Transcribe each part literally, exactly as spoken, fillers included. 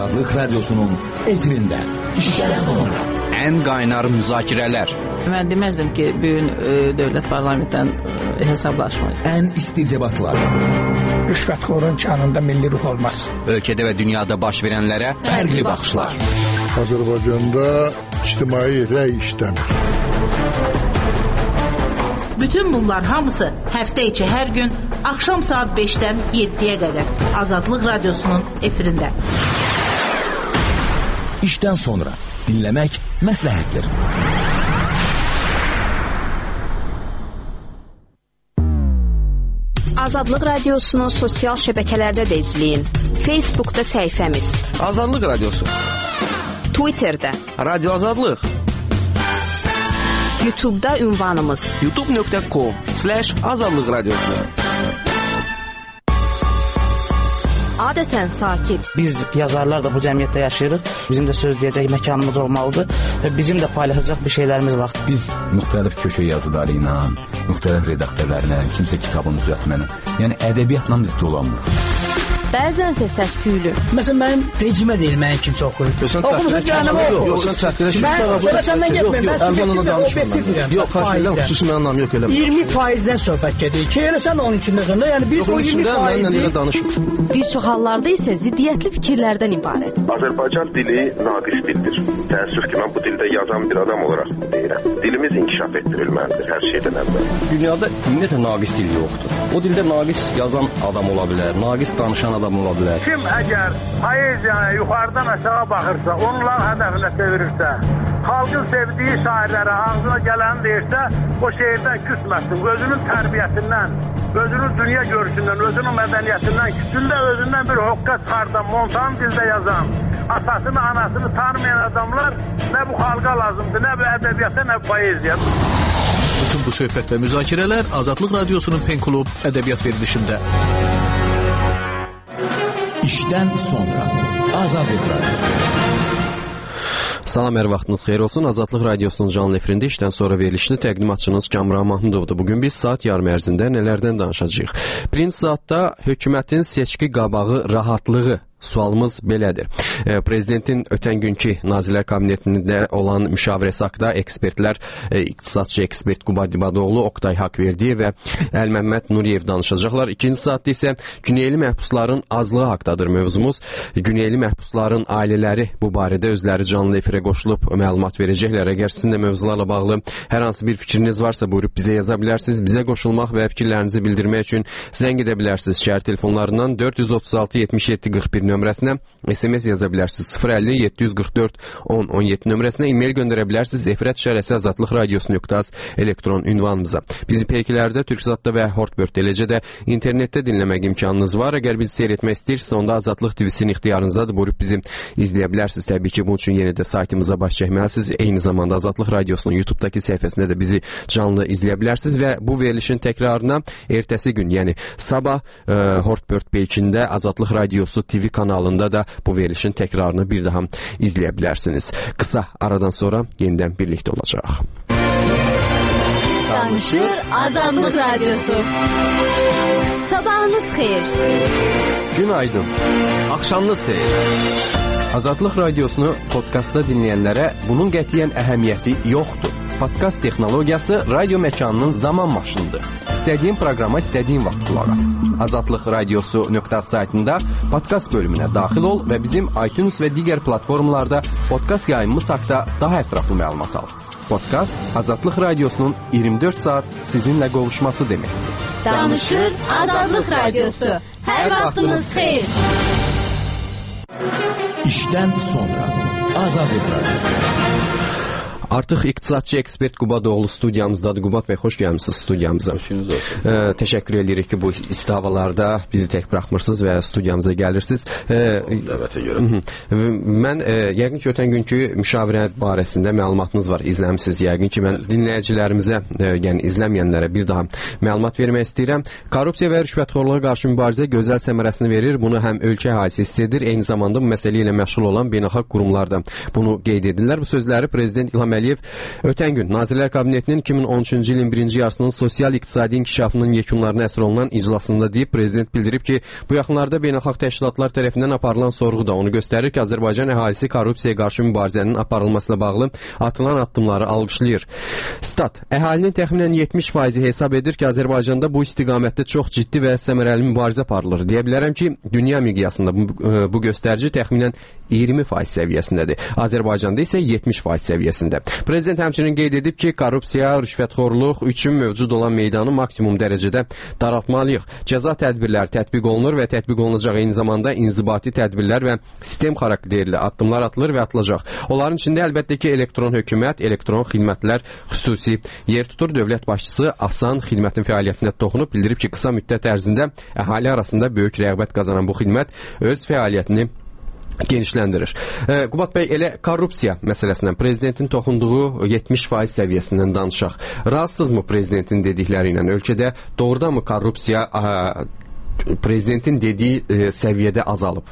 Azadlık Radyosu'nun efirinde işten sonra. En kaynar müzakirələr. Mən deməzdim ki, bugün e, dövlət parlamentdən e, hesablaşmayır. En isticebatlar. Rüşvətxorun kanında milli ruh olmaz. Ölkədə və dünyada baş verənlərə Fərqli baxışlar. Azərbaycanda ictimai rəy işləmir. Bütün bunlar hamısı həftə içi hər gün axşam saat beşdən yeddiyə qədər Azadlıq Radyosu'nun efirində. İşten sonra dinlemek məsləhətdir. Azadlıq Radyosu'nu sosial şəbəkələrdə də izləyin. Facebook'da səhifəmiz Azadlıq Radyosu, Twitter'da Radyo Azadlıq, YouTube'da ünvanımız youtube nöqtə com slash azadlıq radyosu. Adətən sakit. Biz yazarlar da bu cəmiyyətdə yaşayırıq. Bizim də söz deyəcək məkanımız olmalıdır və bizim də paylaşacaq bir şeylərimiz var. Biz müxtəlif köşə yazıları ilə, müxtəlif redaktörlərlə, kimsə kitabın düzəltməni, yəni ədəbiyyatla biz dolanmırıq. Bəzənsə səs-küylü. Məsələn, mənim vecimə deyil, mənim kimsə oxuyur. Oxumusun cəhənnəmə oxuyur. Yox, sən çəkdirə Mən səndən getməyim, mən subjektiv və obyektiv deyirəm. Yox, xarşıyla xüsusi mənim anlamı yox eləmə. iyirmi faizdən söhbət gedir. Ki, elə sən onun içində sonra, yəni biz o iyirmi faizi... Bir çox hallarda isə ziddiyyətli fikirlərdən ibarət. Azərbaycan dili naqis dildir. Təəssüf ki, mən bu dildə yazan bir adam olaraq deyirəm. Dilimiz inkişaf etdirilməlidir hər şeydən əvvəl. Dünyada ümumiyyətlə naqis dil yoxdur. O dildə naqis yazan adam ola bilər, naqis danışan adam ola bilər. Kim əgər poeziyaya yuxarıdan aşağı baxırsa, onların hədəfinə çevirirsə, xalqın sevdiyi şairlərə ağzına gələni deyirsə, o şeirdən küsməsin. Özünün tərbiyəsindən, özünün dünya görüşündən, özünün mədəniyyətindən, küsündə özündən bir hoqqa çıxardan, montan dildə yazan, atasını, anasını tanımayan adamlar nə bu xalqa lazımdır, nə bu ədəbiyyata, nə bu poeziya. Bütün bu söhbət və müzakirələr Azadlıq Radyosu'nun Pen Klub ədəbiyyat verilişində. İşten sonra Azadlıq Radyosu. Salam, hər vaxtınız xeyir olsun. Azadlıq Radyosu'nun canlı efirində işdən sonra verilişini təqdimatçınız Kamran Mahmudovdur. Bugün biz saat yarım ərzində nələrdən danışacağıq? Birinci saatda hökumətin seçki qabağı rahatlığı sualımız belədir. E, Prezidentin ötən günkü Nazirlər Kabinetində olan müşavirəsi haqqında ekspertlər, e, iqtisadçı ekspert Quba Dibadoğlu, Oktay Haqverdiyev və Əl-Məmməd Nuriyev danışacaqlar. İkinci saatda isə Güneyli məhbusların azlığı haqqdadır mövzumuz. Güneyli məhbusların ailələri bu barədə özləri canlı efirə qoşulub məlumat verəcəklər. Əgər sizin də mövzularla bağlı hər hansı bir fikriniz varsa, buyurub bizə yaza bilərsiniz. Bizə qoşulmaq və fikirlərinizi bildirmək üçün zəng edə bilərsiniz. Şəhər telefonlarından dörd yüz otuz altı yetmiş yeddi qırx bir nömrəsinə S M S yaza bilərsiniz. sıfır əlli yeddi yüz qırx dörd on on yeddi nömrəsinə e-mail göndərə bilərsiniz. Efirət şərəsi azadlıq radiosu nöqtə az elektron ünvanımıza. Bizi peykilərdə, Türksatda və Hortbört, eləcə də internetdə dinləmək imkanınız var. Əgər bizi seyr etmək istəyirsə, onda Azadlıq T V-sinin ixtiyarınızdadır. Buyurub bizi izləyə bilərsiniz. Təbii ki, bunun üçün yenə də saytımıza baş çəkməlisiniz. Eyni zamanda Azadlıq Radiosu'nun YouTube'dakı səhifəsində də bizi canlı izləyə bilərsiniz və bu verilişin təkrarına ertəsi gün, yəni sabah e, Hortbört peyçində Azadlıq Radiosu T V kanalında da bu verilişin təkrarını bir daha izləyə bilərsiniz. Qısa aradan sonra yenidən birlikdə olacaq. Danışır Azadlıq Radyosu. Sabahınız xeyir. Günaydın. Axşamınız xeyir. Azadlıq Radiosunu podkastda dinləyənlərə bunun qətiyyən əhəmiyyəti yoxdur. Podkast texnologiyası radio məkanının zaman maşınıdır. İstədiyin proqrama istədiyin vaxt qulaq as. Azadlıq Radiosu nöqtə az saytında podkast bölümünə daxil ol və bizim iTunes və digər platformalarda podkast yayımımız haqqında daha ətraflı məlumat al. Podkast Azadlıq Radiosu'nun iyirmi dörd saat sizinlə qovuşması deməkdir. Danışır Azadlıq Radyosu. Hər vaxtınız xeyir. İşten sonra Azadlıq Radyosu. Artıq iqtisadçı ekspert Quba Doğulu studiyamızdadır. Qubat bəy, xoş gəlmisiniz studiyamıza. Hoşunuz olsun. E, təşəkkür edirik ki, bu isti havalarda bizi tək buraxmırsınız və studiyamıza gəlirsiniz. E, Dəvətə görə. Mən e, yəqin ki, ötən günkü müşavirə barəsində məlumatınız var, izləmisiniz yəqin ki. Mən dinləyicilərimizə, e, yəni izləməyənlərə bir daha məlumat vermək istəyirəm. Korrupsiya və rüşvətxorluğa qarşı mübarizə gözəl səmərəsini verir. Bunu həm ölkə əhalisi hiss edir, eyni zamanda bu məsələ ilə məşğul olan beynəlxalq qurumlar da bunu qeyd edirlər. Bu sözləri Prezident İlham Əliyev Əliyev ötən gün Nazirlər Kabinetinin iki min on üçüncü ilin birinci yarısının sosial-iqtisadi inkişafının yekunlarına əsr olunan iclasında deyib, prezident bildirib ki, bu yaxınlarda beynəlxalq təşkilatlar tərəfindən aparılan sorğu da onu göstərir ki, Azərbaycan əhalisi korrupsiyaya qarşı mübarizənin aparılmasıyla bağlı atılan addımları alqışlayır. Stat, əhalinin təxminən yetmiş faizi hesab edir ki, Azərbaycanda bu istiqamətdə çox ciddi və səmərəli mübarizə aparılır. Deyə bilərəm ki, dünya miqyasında bu, bu göstərici təxminən iyirmi faiz səviyyəsindədir. Azərbaycanda isə yetmiş faiz səviyyəsində. Prezident həmçinin qeyd edib ki, korrupsiya, rüşvətxorluq üçün mövcud olan meydanı maksimum dərəcədə daraltmalıyıq. Cəza tədbirləri tətbiq olunur və tətbiq olunacaq, eyni zamanda inzibati tədbirlər və sistem xarakterli addımlar atılır və atılacaq. Onların içində əlbəttə ki, elektron hökumət, elektron xidmətlər xüsusi yer tutur. Dövlət başçısı Asan xidmətin fəaliyyətinə toxunub, bildirib ki, qısa müddət ərzində əhali arasında böyük rəğbət qazanan bu xidmət öz fəaliyyətini genişləndirir. E, Qubat bəy, elə korrupsiya məsələsindən, prezidentin toxunduğu yetmiş faiz səviyyəsindən danışaq. Razısınızmı prezidentin dedikləri ilə? Ölkədə doğrudan mı korrupsiya a, prezidentin dediyi e, səviyyədə azalıb?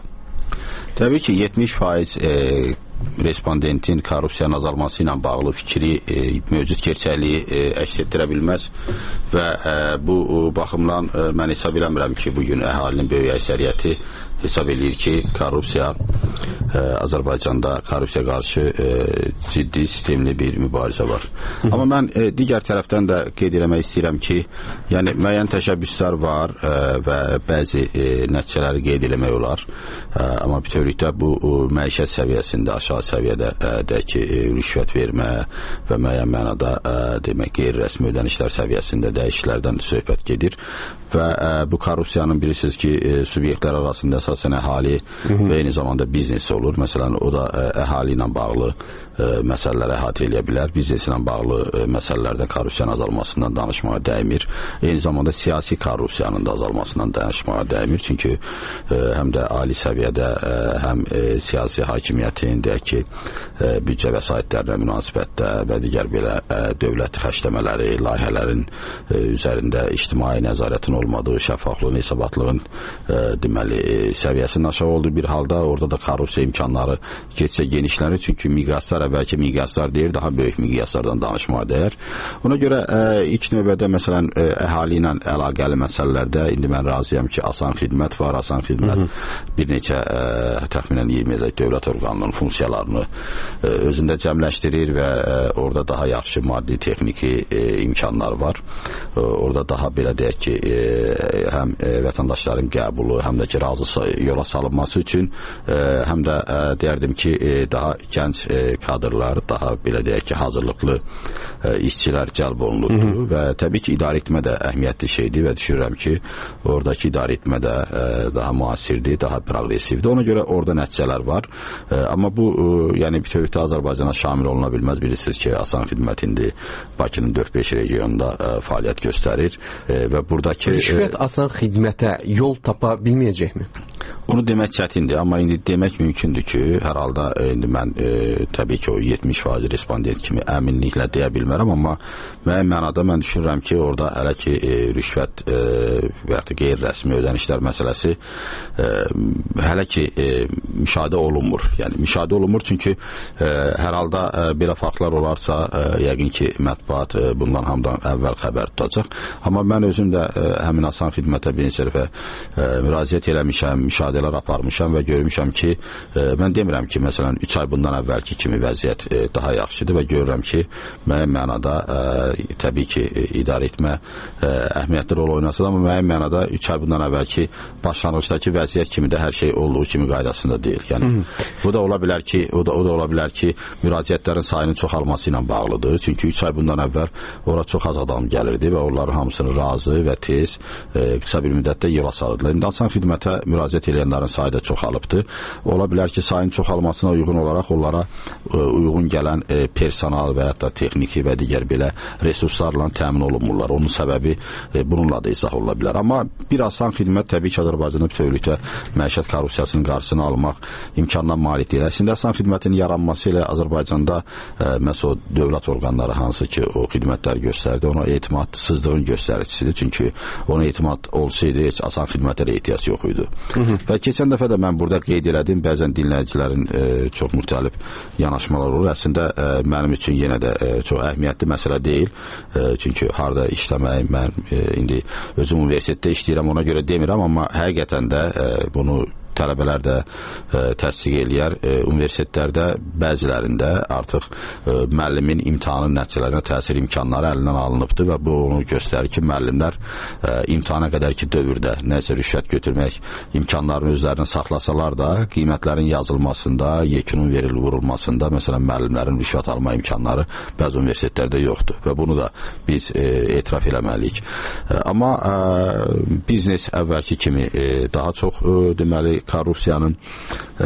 Təbii ki, yetmiş faiz e, respondentin korrupsiyanın azalması ilə bağlı fikri e, mövcud gerçəkliyi e, əks etdirə bilməz və e, bu baxımdan e, mən hesab eləmirəm ki, bugün əhalinin böyük əksəriyyəti hesab eləyir ki, korrupsiya e, Azərbaycanda korrupsiya qarşı e, ciddi sistemli bir mübarizə var. Hı -hı. Amma mən e, digər tərəfdən də qeyd eləmək istəyirəm ki, yəni müəyyən təşəbbüslər var e, və bəzi e, nəticələri qeyd eləmək olar. E, amma bütövlükdə bu o, məişət səviyyəsində aşağı səviyyədə e, də ki, e, rüşvət vermə və müəyyən mənada e, demək qeyri-rəsmi ödənişlər səviyyəsində dəyişikliklərdən söhbət gedir və e, bu korrupsiyanın bilirsiniz ki, e, subyektlər arasında əsasən əhali Hı -hı. və eyni zamanda biznes olur. Məsələn, o da ə, əhali ilə bağlı ə, məsələləri əhatə edə bilər. Biznes ilə bağlı ə, məsələlərdə korrupsiyanın azalmasından danışmağa dəymir. Eyni zamanda siyasi korrupsiyanın da azalmasından danışmağa dəymir. Çünki ə, həm də ali səviyyədə ə, həm ə, siyasi hakimiyyətin, deyək ki, ə, büdcə vəsaitlərinə münasibətdə və digər belə ə, dövlət xərcləmələri, layihələrin ə, üzərində ictimai nəzarətin olmadığı, şəffaflığın, hesabatlığın ə, deməli səviyyəsinin aşağı olduğu bir halda orada da korrupsiya imkanları getsə genişlənir. Çünki miqyaslar əvvəlki miqyaslar deyir, daha böyük miqyaslardan danışmağa dəyər. Ona görə ə, ilk növbədə məsələn ə, əhali ilə əlaqəli məsələlərdə indi mən razıyam ki, asan xidmət var. Asan xidmət Hı -hı. bir neçə ə, təxminən iyirmi dövlət orqanlarının funksiyalarını ə, özündə cəmləşdirir və ə, orada daha yaxşı maddi, texniki ə, imkanlar var. Ə, orada daha belə deyək ki, ə, həm ə, vətəndaşların qəbulu, həm də ki, razı yola salınması üçün e, həm də e, deyərdim ki, e, daha gənc e, kadrlar, daha belə deyək ki, hazırlıqlı e, işçilər cəlb olunurdu və təbii ki, idarə etmə də əhəmiyyətli şeydir və düşünürəm ki, oradakı idarə etmə də e, daha müasirdir, daha progressivdir. Ona görə orada nəticələr var. E, amma bu, e, yəni bütövlükdə Azərbaycana şamil oluna bilməz. Bilirsiniz ki, asan xidmət indi Bakının dörd beş regionunda e, fəaliyyət göstərir e, və buradakı... Rüşvət e, asan xidmətə yol tapa bilməyəcəkmi? Onu demək çətindir, amma indi demək mümkündür ki, hər halda indi mən e, təbii ki, o yetmiş faiz respondent kimi əminliklə deyə bilmərəm, amma müəyyən mənada mən düşünürəm ki, orada hələ ki e, rüşvət e, və ya da qeyri-rəsmi ödənişlər məsələsi e, hələ ki e, müşahidə olunmur. Yəni müşahidə olunmur çünki e, hər halda e, belə faktlar olarsa, e, yəqin ki, mətbuat e, bundan hamdan əvvəl xəbər tutacaq. Amma mən özüm də e, həmin asan xidmətə bir neçə dəfə e, müraciət eləmişəm, müşahidələr aparmışam və görmüşəm ki, e, mən demirəm ki, məsələn, üç ay bundan əvvəlki kimi vəziyyət e, daha yaxşıdır və görürəm ki, müəyyən mənada e, təbii ki, e, idarə etmə e, əhəmiyyətli rol oynasa da, amma müəyyən mənada üç ay bundan əvvəlki başlanğıcdakı vəziyyət kimi də hər şey olduğu kimi qaydasında deyil. Yəni, Hı -hı. bu da ola bilər ki, o da, o da ola bilər ki, müraciətlərin sayının çoxalması ilə bağlıdır. Çünki üç ay bundan əvvəl ora çox az adam gəlirdi və onların hamısını razı və tez e, qısa bir müddətdə yola salırdılar. İndi asan xidmətə müraciət edənlərin sayı da çoxalıbdır. Ola bilər ki, sayın çoxalmasına uyğun olaraq onlara e, uyğun gələn e, personal və ya da texniki və digər belə resurslarla təmin olunmurlar. Onun səbəbi e, bununla da izah ola bilər. Amma bir asan xidmət təbii ki, Azərbaycanda bütövlükdə məişət korrupsiyasının qarşısını almaq imkandan malik deyil. Əslində asan xidmətin yaranması ilə Azərbaycanda e, məsəl o dövlət orqanları hansı ki, o xidmətləri göstərdi, ona etimadsızlığın göstəricisidir. Çünki ona etimad olsaydı heç asan xidmətlərə ehtiyac yox idi. Hı -hı. Və keçən dəfə də mən burada qeyd elədim, bəzən dinləyicilərin e, çox müxtəlif yanaşmalar olur. Əslində e, mənim üçün yenə də e, çox əhəmiyyətli məsələ deyil. E, çünki harda işləmək, mən e, indi özüm universitetdə işləyirəm, ona görə demirəm, amma həqiqətən də e, bunu tələbələr də e, təsdiq eləyər. E, universitetlərdə bəzilərində artıq e, müəllimin imtahanın nəticələrinə təsir imkanları əlindən alınıbdır və bu onu göstərir ki, müəllimlər e, imtahana qədər ki dövrdə nəsə rüşvət götürmək imkanlarını özlərini saxlasalar da, qiymətlərin yazılmasında, yekunun verilib vurulmasında, məsələn, müəllimlərin rüşvət alma imkanları bəzi universitetlərdə yoxdur və bunu da biz e, etiraf eləməliyik. E, amma e, biznes əvvəlki kimi e, daha çox e, deməli korrupsiyanın e,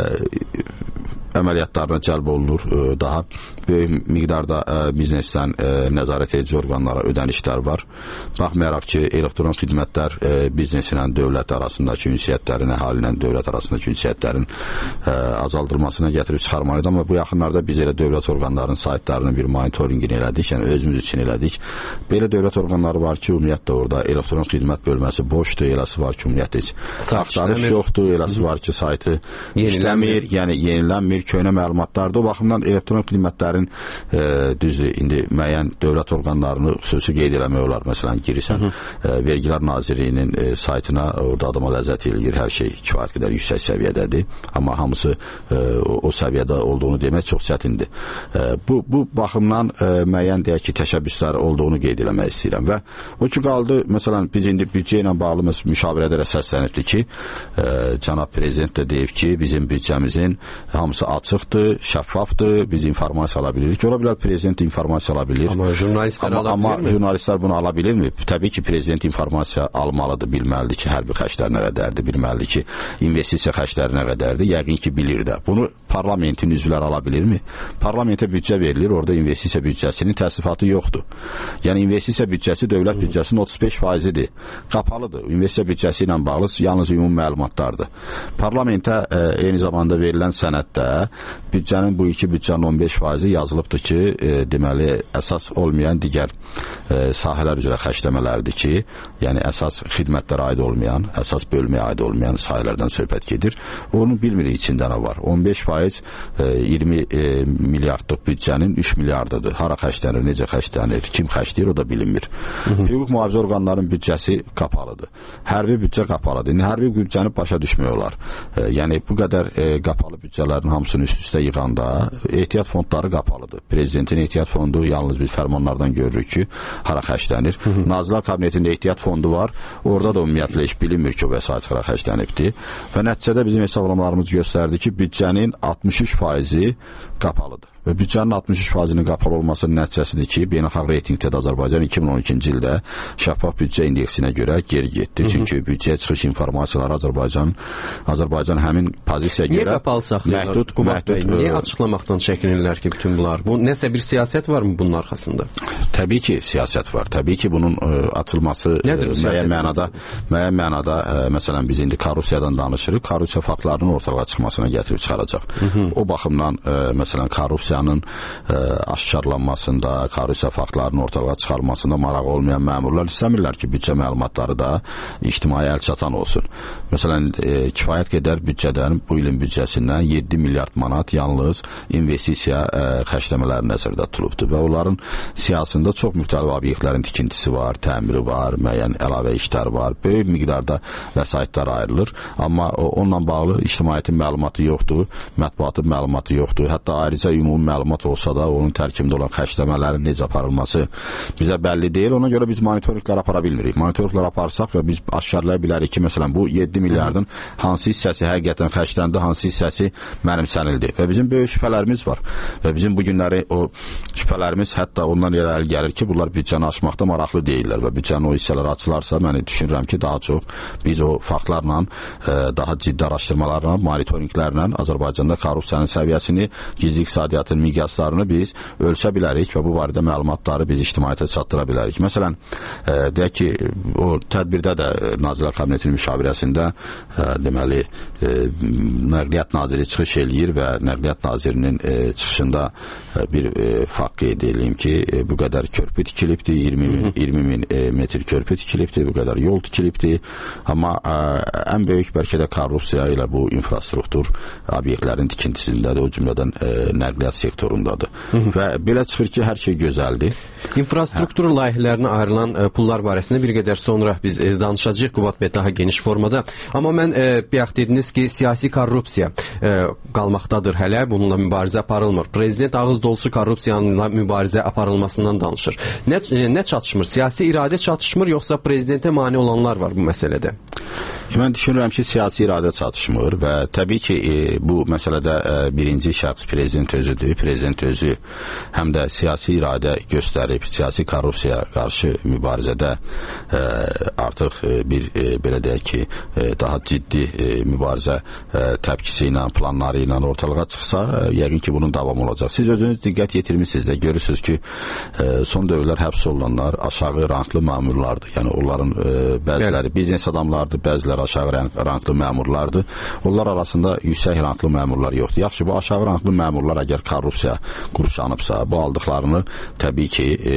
əməliyyatlarına cəlb olunur. E, daha böyük miqdarda e, biznesdən e, nəzarət edici orqanlara ödənişlər var. Baxmayaraq ki, elektron xidmətlər e, biznesinlə dövlət arasındakı ünsiyyətlərin, əhali ilə dövlət arasındakı ünsiyyətlərin e, azaldılmasına gətirib çıxarmalıydı. Amma bu yaxınlarda biz elə dövlət orqanlarının saytlarının bir monitoringini elədik, yəni özümüz üçün elədik. Belə dövlət orqanları var ki, ümumiyyətlə orada elektron xidmət bölməsi boşdur, eləsi var ki, ümumiyyətlə heç axtarış yoxdur, eləsi var ki, saytı işləmir, yəni yenilənmir, köhnə məlumatlardır. O baxımdan elektron xidmətlərin e, düzdür, indi müəyyən dövlət orqanlarını xüsusi qeyd eləmək olar. Məsələn, girirsən e, Vergilər Nazirliyinin e, saytına, orada adama ləzzət eləyir, hər şey kifayət qədər yüksək səviyyədədir. Amma hamısı e, o, o səviyyədə olduğunu demək çox çətindir. E, bu, bu baxımdan e, müəyyən deyək ki, təşəbbüslər olduğunu qeyd eləmək istəyirəm. Və o ki qaldı, məsələn, biz indi büdcə ilə bağlı müşavirələrə səslənibdir ki, e, cənab prezident də deyib ki, bizim büdcəmizin hamısı açıqdır, şəffafdır, biz informasiya ala bilirik. Ola bilər prezident informasiya ala bilir. Amma jurnalistlər ala amma, bilirmi? Amma jurnalistlər bunu ala bilirmi? Təbii ki, prezident informasiya almalıdır, bilməlidir ki, hərbi xərclər nə qədərdir, bilməlidir ki, investisiya xərcləri nə qədərdir, yəqin ki, bilir də. Bunu parlamentin üzvləri ala bilirmi? Parlamentə büdcə verilir, orada investisiya büdcəsinin təsnifatı yoxdur. Yəni, investisiya büdcəsi dövlət büdcəsinin otuz beş faizidir, qapalıdır. İnvestisiya büdcəsi ilə bağlı yalnız ümumi məlumatlardır. Parlamentə e, eyni zamanda verilən sənəddə büdcənin bu iki büdcənin on beş faizi yazılıbdır ki, e, deməli, əsas olmayan digər e, sahələr üzrə xərcləmələrdir ki, yəni əsas xidmətlərə aid olmayan, əsas bölməyə aid olmayan sahələrdən söhbət gedir. Onu bilmirik içində nə var. on beş faiz e, iyirmi e, milyardlıq büdcənin üç milyardıdır. Hara xərclənir, necə xərclənir, kim xərcləyir, o da bilinmir. Hüquq mühafizə orqanlarının büdcəsi qapalıdır. Hərbi büdcə qapalıdır. İndi hərbi büdcəni başa düşmək olar. E, yəni bu qədər e, qapalı büdcələrin hamısını üst-üstə yığanda ehtiyat fondları qapalıdır. Prezidentin ehtiyat fondu yalnız biz fərmanlardan görürük ki, hara xərclənir. Nazirlər Kabinetində ehtiyat fondu var. Orada da ümumiyyətlə heç bilinmir ki, o vəsait hara xərclənibdir. Və nəticədə bizim hesablamalarımız göstərdi ki, büdcənin altmış üç faizi qapalıdır. Və büdcənin altmış üç faizinin qapalı olmasının nəticəsidir ki, beynəlxalq reytingdə Azərbaycan iki min on ikinci ildə şəffaf büdcə indeksinə görə geri getdi. Hı -hı. Çünki büdcəyə çıxış informasiyaları Azərbaycan Azərbaycan həmin pozisiyaya görə niyə qapalı saxlayırlar? Məhdud, məhdud, bəy, niyə açıqlamaqdan çəkinirlər ki, bütün bunlar? Bu nəsə bir siyasət varmı bunun arxasında? Təbii ki, siyasət var. Təbii ki, bunun ə, açılması müəyyən mənada, müəyyən mənada ə, məsələn biz indi korrupsiyadan danışırıq. Korrupsiya faktlarının ortalığa çıxmasına gətirib çıxaracaq. Hı -hı. O baxımdan ə, məsələn korrupsiya korrupsiyanın e, aşkarlanmasında, korrupsiya faktlarının ortalığa çıxarılmasında maraq olmayan məmurlar istəmirlər ki, büdcə məlumatları da ictimai əl çatan olsun. Məsələn, e, kifayət qədər büdcədən, bu ilin büdcəsindən yeddi milyard manat yalnız investisiya e, xərcləmələri nəzərdə tutulubdur və onların siyasında çox müxtəlif obyektlərin tikintisi var, təmiri var, müəyyən əlavə işlər var, böyük miqdarda vəsaitlər ayrılır, amma onunla bağlı ictimaiyyətin məlumatı yoxdur, mətbuatın məlumatı yoxdur, hətta ayrıca ümumi məlumat olsa da onun tərkibində olan xərcləmələrin necə aparılması bizə bəlli deyil, ona görə biz monitorinqlər apara bilmirik. Monitorinqlər aparsaq və biz aşkarlaya bilərik ki, məsələn, bu yeddi milyardın hansı hissəsi həqiqətən xərcləndi, hansı hissəsi mənimsənildi və bizim böyük şübhələrimiz var və bizim bu günləri o şübhələrimiz hətta ondan irəli gəlir ki, bunlar büdcəni aşmaqda maraqlı deyirlər və büdcənin o hissələri açılarsa, mən düşünürəm ki, daha çox biz o faktlarla, daha ciddi araşdırmalarla, monitorinqlərlə Azərbaycanda korrupsiyanın səviyyəsini, gizli iqtisadiyyatın korrupsiyanın miqyaslarını biz ölçə bilərik və bu barədə məlumatları biz ictimaiyyətə çatdıra bilərik. Məsələn, e, deyək ki, o tədbirdə də Nazirlər Kabinetinin müşavirəsində e, deməli e, Nəqliyyat Naziri çıxış eləyir və Nəqliyyat Nazirinin e, çıxışında e, bir e, fakt qeyd edeyim ki, e, bu qədər körpü tikilibdir, iyirmi min, iyirmi min e, metr körpü tikilibdir, bu qədər yol tikilibdir. Amma e, ən böyük bəlkə də korrupsiya ilə bu infrastruktur obyektlərin tikintisində də o cümlədən e, nəqliyyat sektorundadır. Hı -hı. Və belə çıxır ki, hər şey gözəldir. İnfrastruktur hə. layihələrinə ayrılan e, pullar barəsində bir qədər sonra biz e, danışacağıq Qubad bəy daha geniş formada. Amma mən e, bayaq dediniz ki, siyasi korrupsiya e, qalmaqdadır hələ, bununla mübarizə aparılmır. Prezident ağız dolusu korrupsiyanla mübarizə aparılmasından danışır. Nə, e, nə çatışmır? Siyasi iradə çatışmır, yoxsa prezidentə mane olanlar var bu məsələdə? Mən düşünürəm ki, siyasi iradə çatışmır və təbii ki, e, bu məsələdə e, birinci şəxs prezident özüdür. Prezident özü həm də siyasi iradə göstərib, siyasi korrupsiya qarşı mübarizədə e, artıq e, bir e, belə deyək ki, e, daha ciddi e, mübarizə e, təpkisi ilə, planları ilə ortalığa çıxsa, e, yəqin ki, bunun davamı olacaq. Siz özünüz diqqət yetirmişsiniz də, görürsünüz ki, e, son dövrlər həbs olunanlar aşağı ranklı məmurlardır. Yəni onların e, bəziləri Bəli. biznes adamlardır, bəziləri aşağı ranklı məmurlardır. Onlar arasında yüksək ranklı məmurlar yoxdur. Yaxşı, bu aşağı ranklı məmurlar əgər korrupsiya qurşanıbsa, bu aldıqlarını təbii ki, e,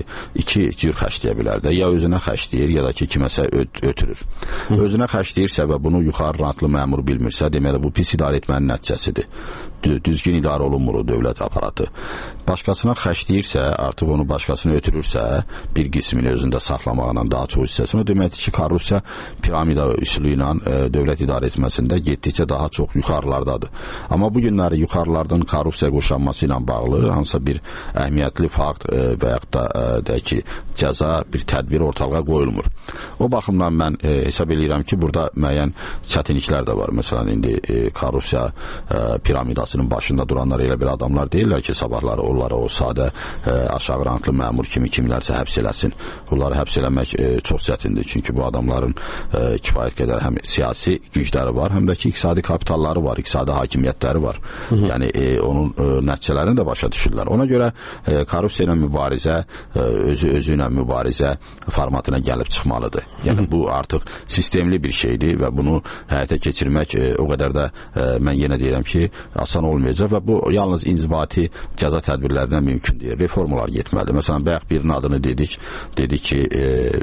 iki cür xərcləyə bilər də. Ya özünə xərcləyir, ya da ki, kiməsə öt ötürür. Hı. Özünə xərcləyirsə və bunu yuxarı ranklı məmur bilmirsə, deməli bu pis idarə etmənin nəticəsidir. Düzgün idarə olunmur o dövlət aparatı. Başqasına xərcləyirsə, artıq onu başqasına ötürürsə, bir qismini özündə saxlamaqla daha çox hissəsini, o deməkdir ki, korrupsiya piramida üsulu ilə e, dövlət idarə etməsində getdikcə daha çox yuxarılardadır. Amma bu günləri yuxarılardan korrupsiya qoşanması ilə bağlı hansısa bir əhəmiyyətli fakt e, və yaxud da e, deyək ki, cəza, bir tədbir ortalığa qoyulmur. O baxımdan mən e, hesab edirəm ki, burada müəyyən çətinliklər də var. Məsələn, indi e, korrupsiya e, piramidasının başında duranlar elə bir adamlar deyirlər ki, sabahları onları o sadə e, aşağı ranklı məmur kimi kimlərsə həbs eləsin. Bunları həbs eləmək e, çox çətindir. Çünki bu adamların e, kifayət qədər həm siyasi gücləri var, həm də ki, iqtisadi kapitalları var, iqtisadi hakimiyyətləri var. Hı -hı. Yəni e, onun e, nəticələrini də başa düşürlər. Ona görə e, korrupsiya ilə mübarizə, e, özü özü ilə mübarizə formatına gəlib çıxmalıdır. Yəni Hı -hı. bu artıq sistemli bir şeydir və bunu həyata keçirmək e, o qədər də e, mən yenə deyirəm ki, asan olmayacaq və bu yalnız inzibati cəza tədbirlərinə mümkün deyil. Reformalar getməlidir. Məsələn, bayaq birinin adını dedik, dedik ki, e,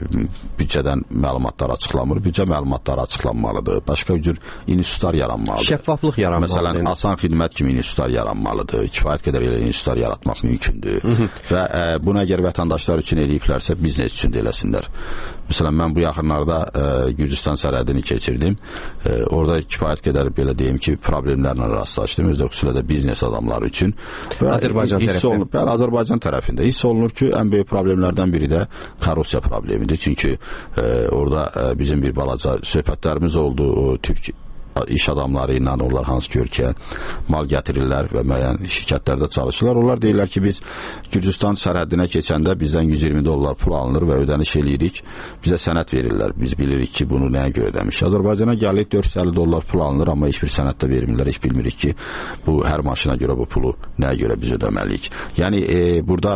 büdcədən məlumatlar açıqlamır. Büdcə məlumatları açıqlanmalıdır. Başqa cür institutlar yaranmalıdır. Şəffaflıq yaranmalıdır. Məsələn, asan xidmət kimi institutlar yaranmalıdır. Kifayət qədər elə institutlar yaratmaq mümkündür. Hı -hı. Və e, bunu əgər vətəndaşlar üçün eləyiblərsə, biznes üçün də eləsinlər. Məsələn, mən bu yaxınlarda e, Gürcüstan sərhədini keçirdim. E, orada kifayət qədər belə deyim ki, problemlərlə rastlaşdım. Özdə xüsusilə də biznes adamları üçün. Və Azərbaycan tərəfində. Bəli, Azərbaycan tərəfində. Hiss olunur ki, ən böyük problemlərdən biri də korrupsiya problemidir. Çünki e, orada e, bizim bir balaca söhbətlərimiz oldu. O Türk iş adamları ilə, onlar hansı ki, ölkəyə mal gətirirlər və müəyyən şirkətlərdə çalışırlar. Onlar deyirlər ki, biz Gürcüstan sərhədinə keçəndə bizdən yüz iyirmi dollar pul alınır və ödəniş eləyirik. Bizə sənəd verirlər. Biz bilirik ki, bunu nəyə görə ödəmiş. Azərbaycana gəlir dörd yüz əlli dollar pul alınır, amma heç bir sənəd də vermirlər. Heç bilmirik ki, bu hər maşına görə bu pulu nəyə görə biz ödəməliyik. Yəni e, burada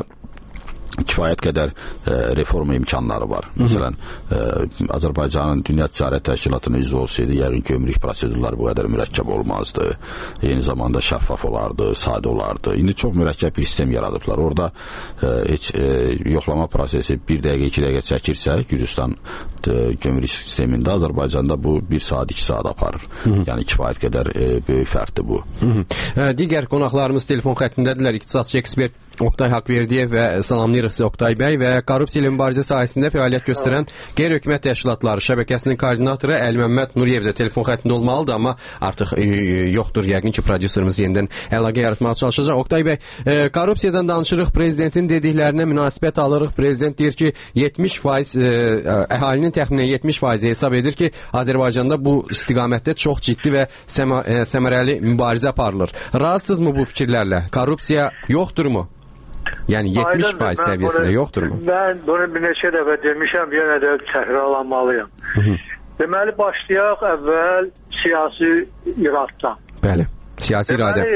kifayət qədər e, reforma imkanları var. Hı -hı. Məsələn, e, Azərbaycanın Dünya Ticarət Təşkilatına üzv olsaydı, yəqin gömrük prosedurları bu qədər mürəkkəb olmazdı. Eyni zamanda şəffaf olardı, sadə olardı. İndi çox mürəkkəb bir sistem yaradıblar. Orada e, heç e, yoxlama prosesi bir dəqiqə, iki dəqiqə çəkirsə, Gürcüstan e, gömrük sistemində, Azərbaycanda bu bir saat, iki saat aparır. Hı -hı. Yəni kifayət qədər e, böyük fərqdir bu. Hı -hı. E, digər qonaqlarımız telefon xəttindədirlər. İqtisadçı ekspert Oktay Haqverdiyev və salamlayırıq sizi Oktay bəy və korrupsiya ilə mübarizə sahəsində fəaliyyət göstərən qeyri-hökumət təşkilatları şəbəkəsinin koordinatoru Əliməmməd Nuriyev də telefon xəttində olmalıdır, amma artıq e, yoxdur. Yəqin ki, prodüserimiz yenidən əlaqə yaratmağa çalışacaq. Oktay bəy, e, korrupsiyadan danışırıq, prezidentin dediklərinə münasibət alırıq. Prezident deyir ki, yetmiş faiz e, əhalinin təxminən yetmiş faizi hesab edir ki, Azərbaycanda bu istiqamətdə çox ciddi və səmə, e, səmərəli mübarizə aparılır. Razısınızmı bu fikirlərlə? Korrupsiya yoxdurmu? Yəni yetmiş faiz səviyyəsində yoxdurmu? Mən bunu bir neçə dəfə demişəm, yenə də təkrarlanmalıyam. Hı -hı. Deməli, başlayaq əvvəl siyasi iraddan. Bəli, siyasi iradə.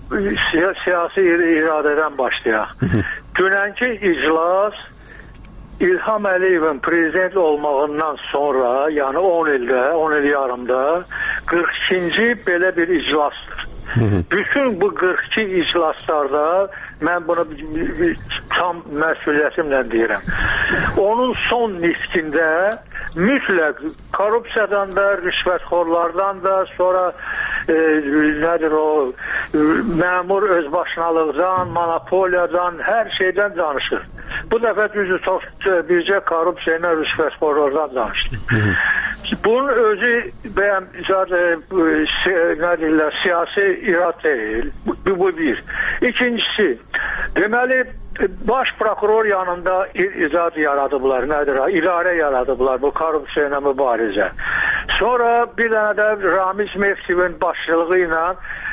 siya siyasi iradədən başlayaq. Dünənki iclas İlham Əliyevin prezident olmağından sonra, yəni on ildə, on il yarımda qırx ikinci belə bir iclasdır. Bütün bu qırx iki iclaslarda mən bunu tam məsuliyyətimlə deyirəm. Onun son nitqində mütləq korrupsiyadan da, rüşvətxorlardan da, sonra e, nədir o məmur özbaşınalıqdan, monopoliyadan, hər şeydən danışır. Bu dəfə düzü bircə korrupsiya ilə rüşvətxorlardan danışdı. Bunun özü bəyəm nə deyirlər, siyasi irad deyil. Bu, bu bir. İkincisi, deməli baş prokuror yanında izad yaradıblar, nədir? İdarə yaradıblar bu korrupsiya ilə mübarizə. Sonra bir dənə də Ramiz Mevsivin başçılığı ilə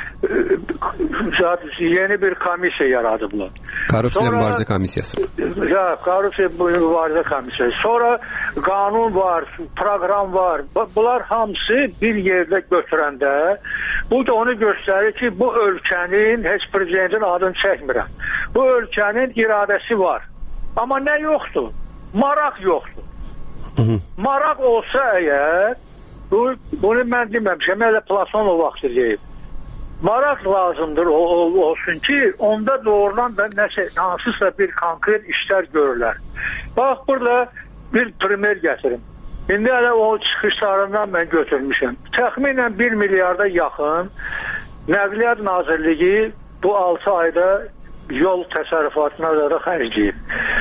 yeni bir komissiya yaradıblar. Korrupsiya mübarizə komissiyası. Ya, korrupsiya mübarizə komissiyası. Sonra qanun var, proqram var. Bunlar hamısı bir yerdə götürəndə bu da onu göstərir ki, bu ölkənin, heç prezidentin adını çəkmirəm, bu ölkənin iradəsi var. Amma nə yoxdur? Maraq yoxdur. Hı -hı. Maraq olsa əgər, bu, bunu mən deməmişəm, elə Platon o vaxtı deyib. Maraq lazımdır o, o, olsun ki, onda doğrudan da nəsə, hansısa bir konkret işlər görürlər. Bax, burada bir primer gətirim. İndi hələ o çıxışlarından mən götürmüşəm. Təxminən bir milyarda yaxın Nəqliyyat Nazirliyi bu altı ayda yol təsərrüfatına da xərcləyib.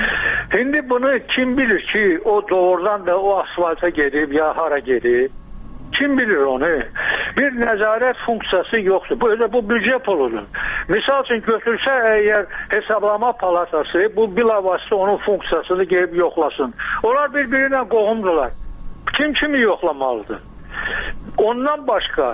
İndi bunu kim bilir ki, o doğrudan da o asfalta gedib, ya hara gedib? Kim bilir onu? Bir nəzarət funksiyası yoxdur. Bu, bu büdcə puludur. Misal üçün götürsə əgər hesablama palatası bu bilavasitə onun funksiyasını gelib yoxlasın. Onlar bir-birinə qohumdular. Kim kimi yoxlamalıdır? Ondan başqa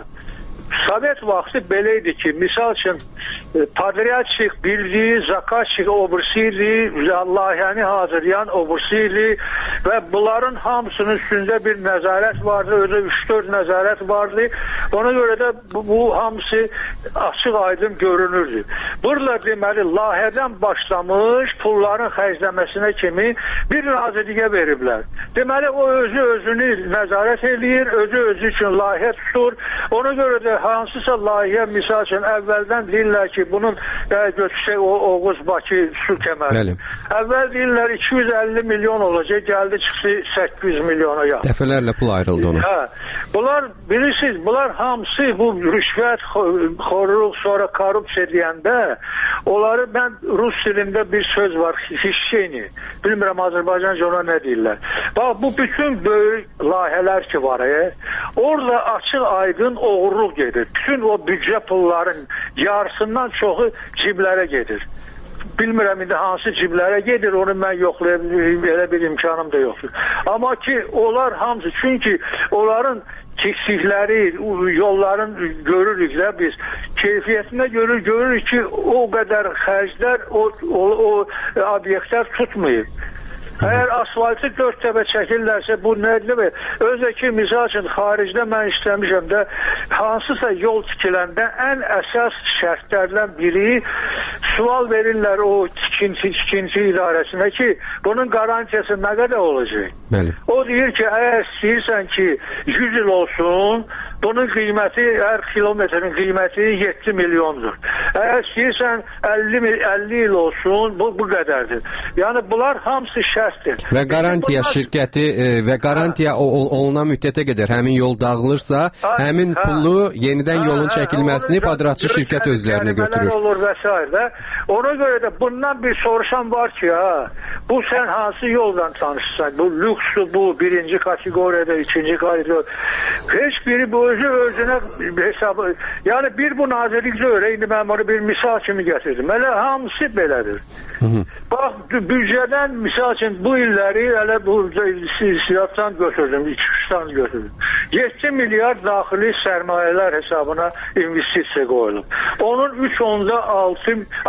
Sovet vaxtı belə idi ki, misal üçün Padriyaçik birliyi, Zakaçik obursili, layihəni hazırlayan obursili və bunların hamısının üstündə bir nəzarət vardı, özü üç dörd nəzarət vardı. Ona görə də bu, bu hamısı açıq aydın görünürdü. Burada deməli, layihədən başlamış pulların xərcləməsinə kimi bir nazirliyə veriblər. Deməli, o özü özünü nəzarət eləyir, özü özü üçün layihə tutur. Ona görə də hansısa layihə, misal üçün əvvəldən deyirlər ki, bunun e, götürsək o Oğuz-Bakı su kəməri. Əvvəl deyirlər iki yüz əlli milyon olacaq, gəldi çıxsı səkkiz yüz milyona yaxın. Dəfələrlə pul ayrıldı ona. Hə, bunlar, bilirsiniz, bunlar hamısı bu rüşvət, xorluq, sonra korrupsiya deyəndə, onları mən Rus dilində bir söz var, hişşeyni. Bilmirəm Azərbaycanca ona nə deyirlər. Bax, bu bütün böyük layihələr ki var, e, orada açıq aydın oğurluq gedir. Bütün o büdcə pulların yarısından çoxu ciblərə gedir. Bilmirəm indi hansı ciblərə gedir, onu mən yoxlayam, elə bir imkanım da yoxdur. Amma ki, onlar hamısı, çünki onların tiksikləri, yolların görürük də biz, keyfiyyətində görür, görürük ki, o qədər xərclər, o, o, o obyektlər tutmayıb. Əgər asfaltı dörd təpə çəkirlərsə, bu nədir? Özə ki, misal üçün, xaricdə mən işləmişəm də, hansısa yol tikiləndə ən əsas şərtlərdən biri sual verirlər o tikinti, tikinti idarəsinə ki, bunun garantiyası nə qədər olacaq? Bəli. O deyir ki, əgər istəyirsən ki, yüz il olsun, bunun qiyməti, hər kilometrin qiyməti yeddi milyondur. Əgər istəyirsən əlli il olsun, bu, bu qədərdir. Yəni, bunlar hamısı şərt. Və qarantiya bunlar... şirkəti e, və qarantiya hə. olunan müddətə qədər həmin yol dağılırsa, hə, həmin hə. pulu yenidən hə, yolun çəkilməsini padratçı şirkət özlərinə götürür. Olur və s. Ona görə də bundan bir soruşan var ki, ha, bu sən hansı yoldan tanışsan? Bu lüksü, bu birinci kategoriyada, ikinci kategoriyada. Heç biri bu özü özünə hesabı. Yəni bir bu nazirlikdə öyle, indi mən bunu bir misal kimi getirdim. Elə hamısı belədir. Hı -hı. Bax, büdcədən misal için bu illəri elə bu siyasətdən götürdüm, iki üçdən götürdüm. yeddi milyar daxili sərmayələr hesabına investisiya qoyulub. Onun üç onda altı,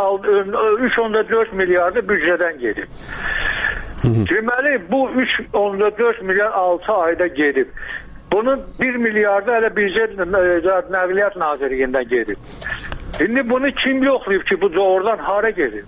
üç onda dörd milyardı büdcədən gedib. Deməli, bu üç onda dörd milyar altı ayda gedib. Bunun bir milyarda elə bircə Nəqliyyat Nazirliyindən gedib. İndi bunu kim yoxlayıb ki, bu doğrudan hara gedir?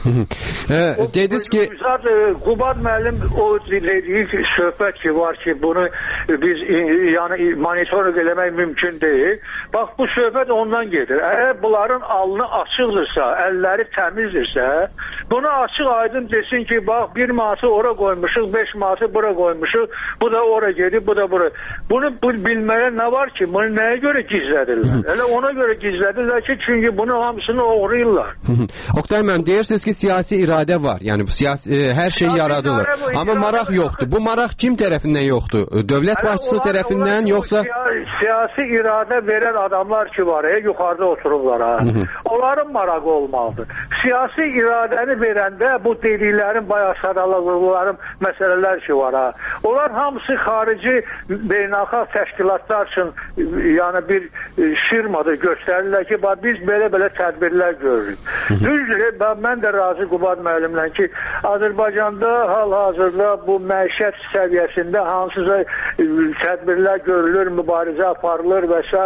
e, dediniz ki Qubad müəllim o dediyi söhbət ki var ki bunu biz yəni monitoring eləmək mümkün deyil. Bax bu söhbət ondan gedir. Əgər bunların alnı açıqdırsa, əlləri təmizdirsə, bunu açıq aydın desin ki, bax bir manatı ora qoymuşuq, beş manatı bura qoymuşuq, bu da ora gedir, bu da bura. Bunu bilməyə nə var ki, bunu nəyə görə gizlədirlər? Elə ona görə gizlədirlər ki, çünki bunu hamısını oğrayırlar. Oktay müəllim, deyirsiniz ki, siyasi iradə var. Yəni siyasi, e, hər şey siyasi yaradılır. Bu, amma maraq yoxdur. Bu maraq kim tərəfindən yoxdur? Dövlət yəni, başçısı onlar, tərəfindən onlar, yoxsa siyasi iradə verən adamlar ki var, ya, yuxarıda oturublar ha. Hı -hı. Onların marağı olmalıdır. Siyasi iradəni verəndə bu dediklərin bayaq sadalıqların məsələlər ki var ha. Onlar hamısı xarici beynəlxalq təşkilatlar üçün yəni bir şirmadır, göstərirlər ki, bax biz belə-belə tədbirlər görürük. Düzdür, mən də razı Qubad müəllimlə ki, Azərbaycanda hal-hazırda bu məişət səviyyəsində hansısa tədbirlər görülür, mübarizə aparılır və s.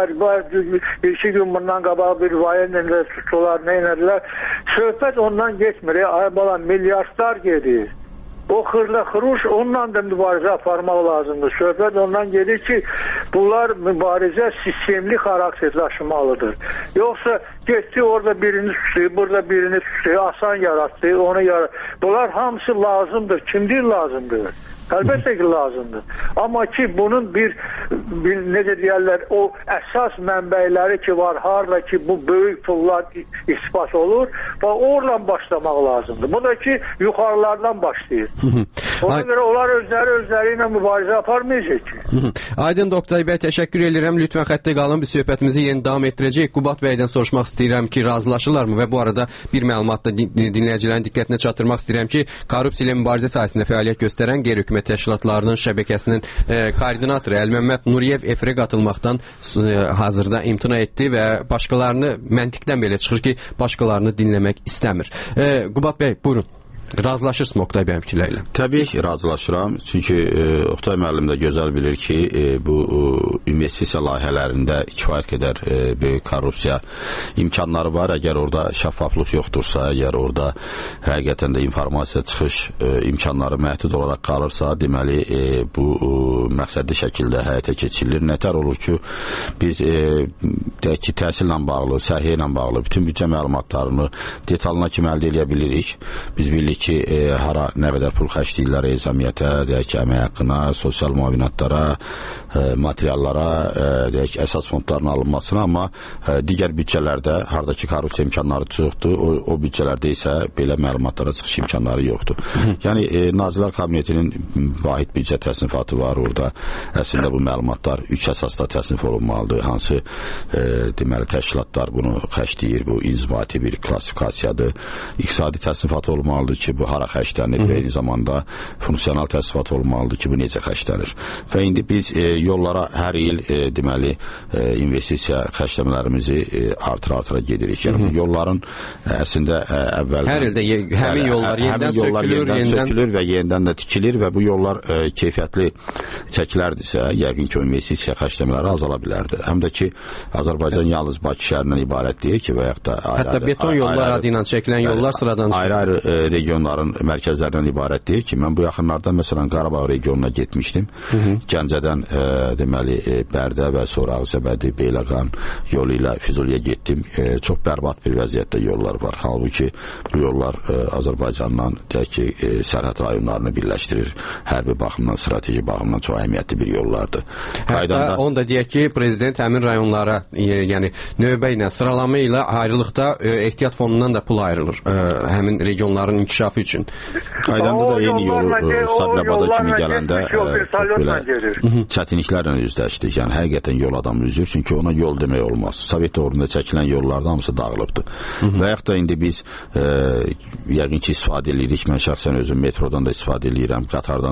Bir-iki gün bundan qabaq bir vayenlə tutdular, nə inədilər. Söhbət ondan getmir, ay bala, milyardlar gedir. O xırla xıruş onunla da mübarizə aparmaq lazımdır. Söhbət ondan gedir ki, bunlar mübarizə sistemli xarakterlaşmalıdır. Yoxsa getdi orada birini tutuyor, burada birini tutuyor, asan yarattı, onu yarattı. Bunlar hamısı lazımdır. Kimdir lazımdır? Əlbəttə ki, lazımdır. Amma ki, bunun bir, bir necə deyərlər, o əsas mənbəyləri ki var, harada ki, bu böyük pullar ispat olur və oradan başlamaq lazımdır. Bu da ki, yuxarılardan başlayır. Ona görə onlar özləri özləri ilə mübarizə aparmayacaq ki. Aydın Oktay bəy, təşəkkür edirəm. Lütfən xəttə qalın, biz söhbətimizi yeni davam etdirəcəyik. Qubad bəydən soruşmaq istəyirəm ki, razılaşırlarmı və bu arada bir məlumat da dinləyicilərin diqqətinə çatdırmaq istəyirəm ki, korrupsiya ilə mübarizə sahəsində fəaliyyət göstərən qeyri-hökumətli təşkilatlarının şəbəkəsinin e, koordinatoru Əlməmməd Nuriyev efirə qatılmaqdan e, hazırda imtina etdi və başqalarını məntiqdən belə çıxır ki, başqalarını dinləmək istəmir. E, Qubad bəy, buyurun. Razılaşırsınız Oktay bəyin fikirləri? Təbii ki, razılaşıram. Çünki e, Oktay müəllim də gözəl bilir ki, e, bu e, investisiya layihələrində kifayət qədər e, böyük korrupsiya imkanları var. Əgər orada şəffaflıq yoxdursa, əgər orada həqiqətən də informasiya çıxış e, imkanları məhdud olaraq qalırsa, deməli e, bu e, məqsədli şəkildə həyata keçirilir. Nətər olur ki, biz e, deyək ki, təhsillə bağlı, səhiyyə ilə bağlı bütün büdcə məlumatlarını detalına kimi əldə edə bilirik. Biz bilirik ki, e, hara nə qədər pul xərcləyirlər ezamiyyətə, deyək ki, əmək haqqına, sosial müavinətlərə, e, materiallara, e, deyək ki, əsas fondların alınmasına, amma e, digər büdcələrdə haradakı korrupsiya imkanları çoxdur, o, o büdcələrdə isə belə məlumatlara çıxış imkanları yoxdur. Yəni, e, Nazirlər Kabinetinin vahid büdcə təsnifatı var orada. Əslində bu məlumatlar üç əsasda təsnif olunmalıdır. Hansı e, deməli təşkilatlar bunu xərcləyir, bu inzibati bir klassifikasiyadır. İqtisadi təsnifat olmalıdır ki, bu hara xərclənir və eyni zamanda funksional təsnifat olmalıdır ki, bu necə xərclənir. Və indi biz e, yollara hər il e, deməli e, investisiya xərcləmələrimizi e, artıra-artıra gedirik. Yəni bu yolların e, əslində e, əvvəldən hər ildə həmin yollar yenidən sökülür, yenidən sökülür və yenidən də tikilir və bu yollar e, keyfiyyətli çəkilərdirsə, yəqin ki, o investisiya xərcləmələri azala bilərdi. Həm də ki, Azərbaycan yalnız Bakı şəhərindən ibarət deyil ki, və yaxud da hətta beton yollar adı ilə çəkilən yollar sıradan ayrı-ayrı e, regionların mərkəzlərindən ibarət deyil ki, mən bu yaxınlarda məsələn Qarabağ regionuna getmişdim. Hı -hı. Gəncədən e, deməli e, Bərdə və sonra Ağzəbədi, Beyləqan yolu ilə Füzuliyə getdim. E, çox bərbad bir vəziyyətdə yollar var. Halbuki bu yollar e, Azərbaycanla deyək ki, e, sərhəd rayonlarını birləşdirir. Hərbi baxımdan, strateji baxımdan çox əhəmiyyətli bir yollardır. Hətta onu da deyək ki, prezident həmin rayonlara e, yəni növbə ilə, sıralama ilə ayrılıqda e, ehtiyat fondundan da pul ayrılır. E, həmin regionların inkişafı üçün. Qaydanda da yeni yolu Sabirabada kimi gələndə çox belə çətinliklərlə üzləşdik. Yəni həqiqətən yol adamı üzür, çünki ona yol demək olmaz. Sovet dövründə çəkilən yollardan hamısı dağılıbdır. Və yaxud da indi biz e, yəqin ki, istifadə edirik. Mən şəxsən özüm metrodan da istifadə edirəm, qatardan da istifadə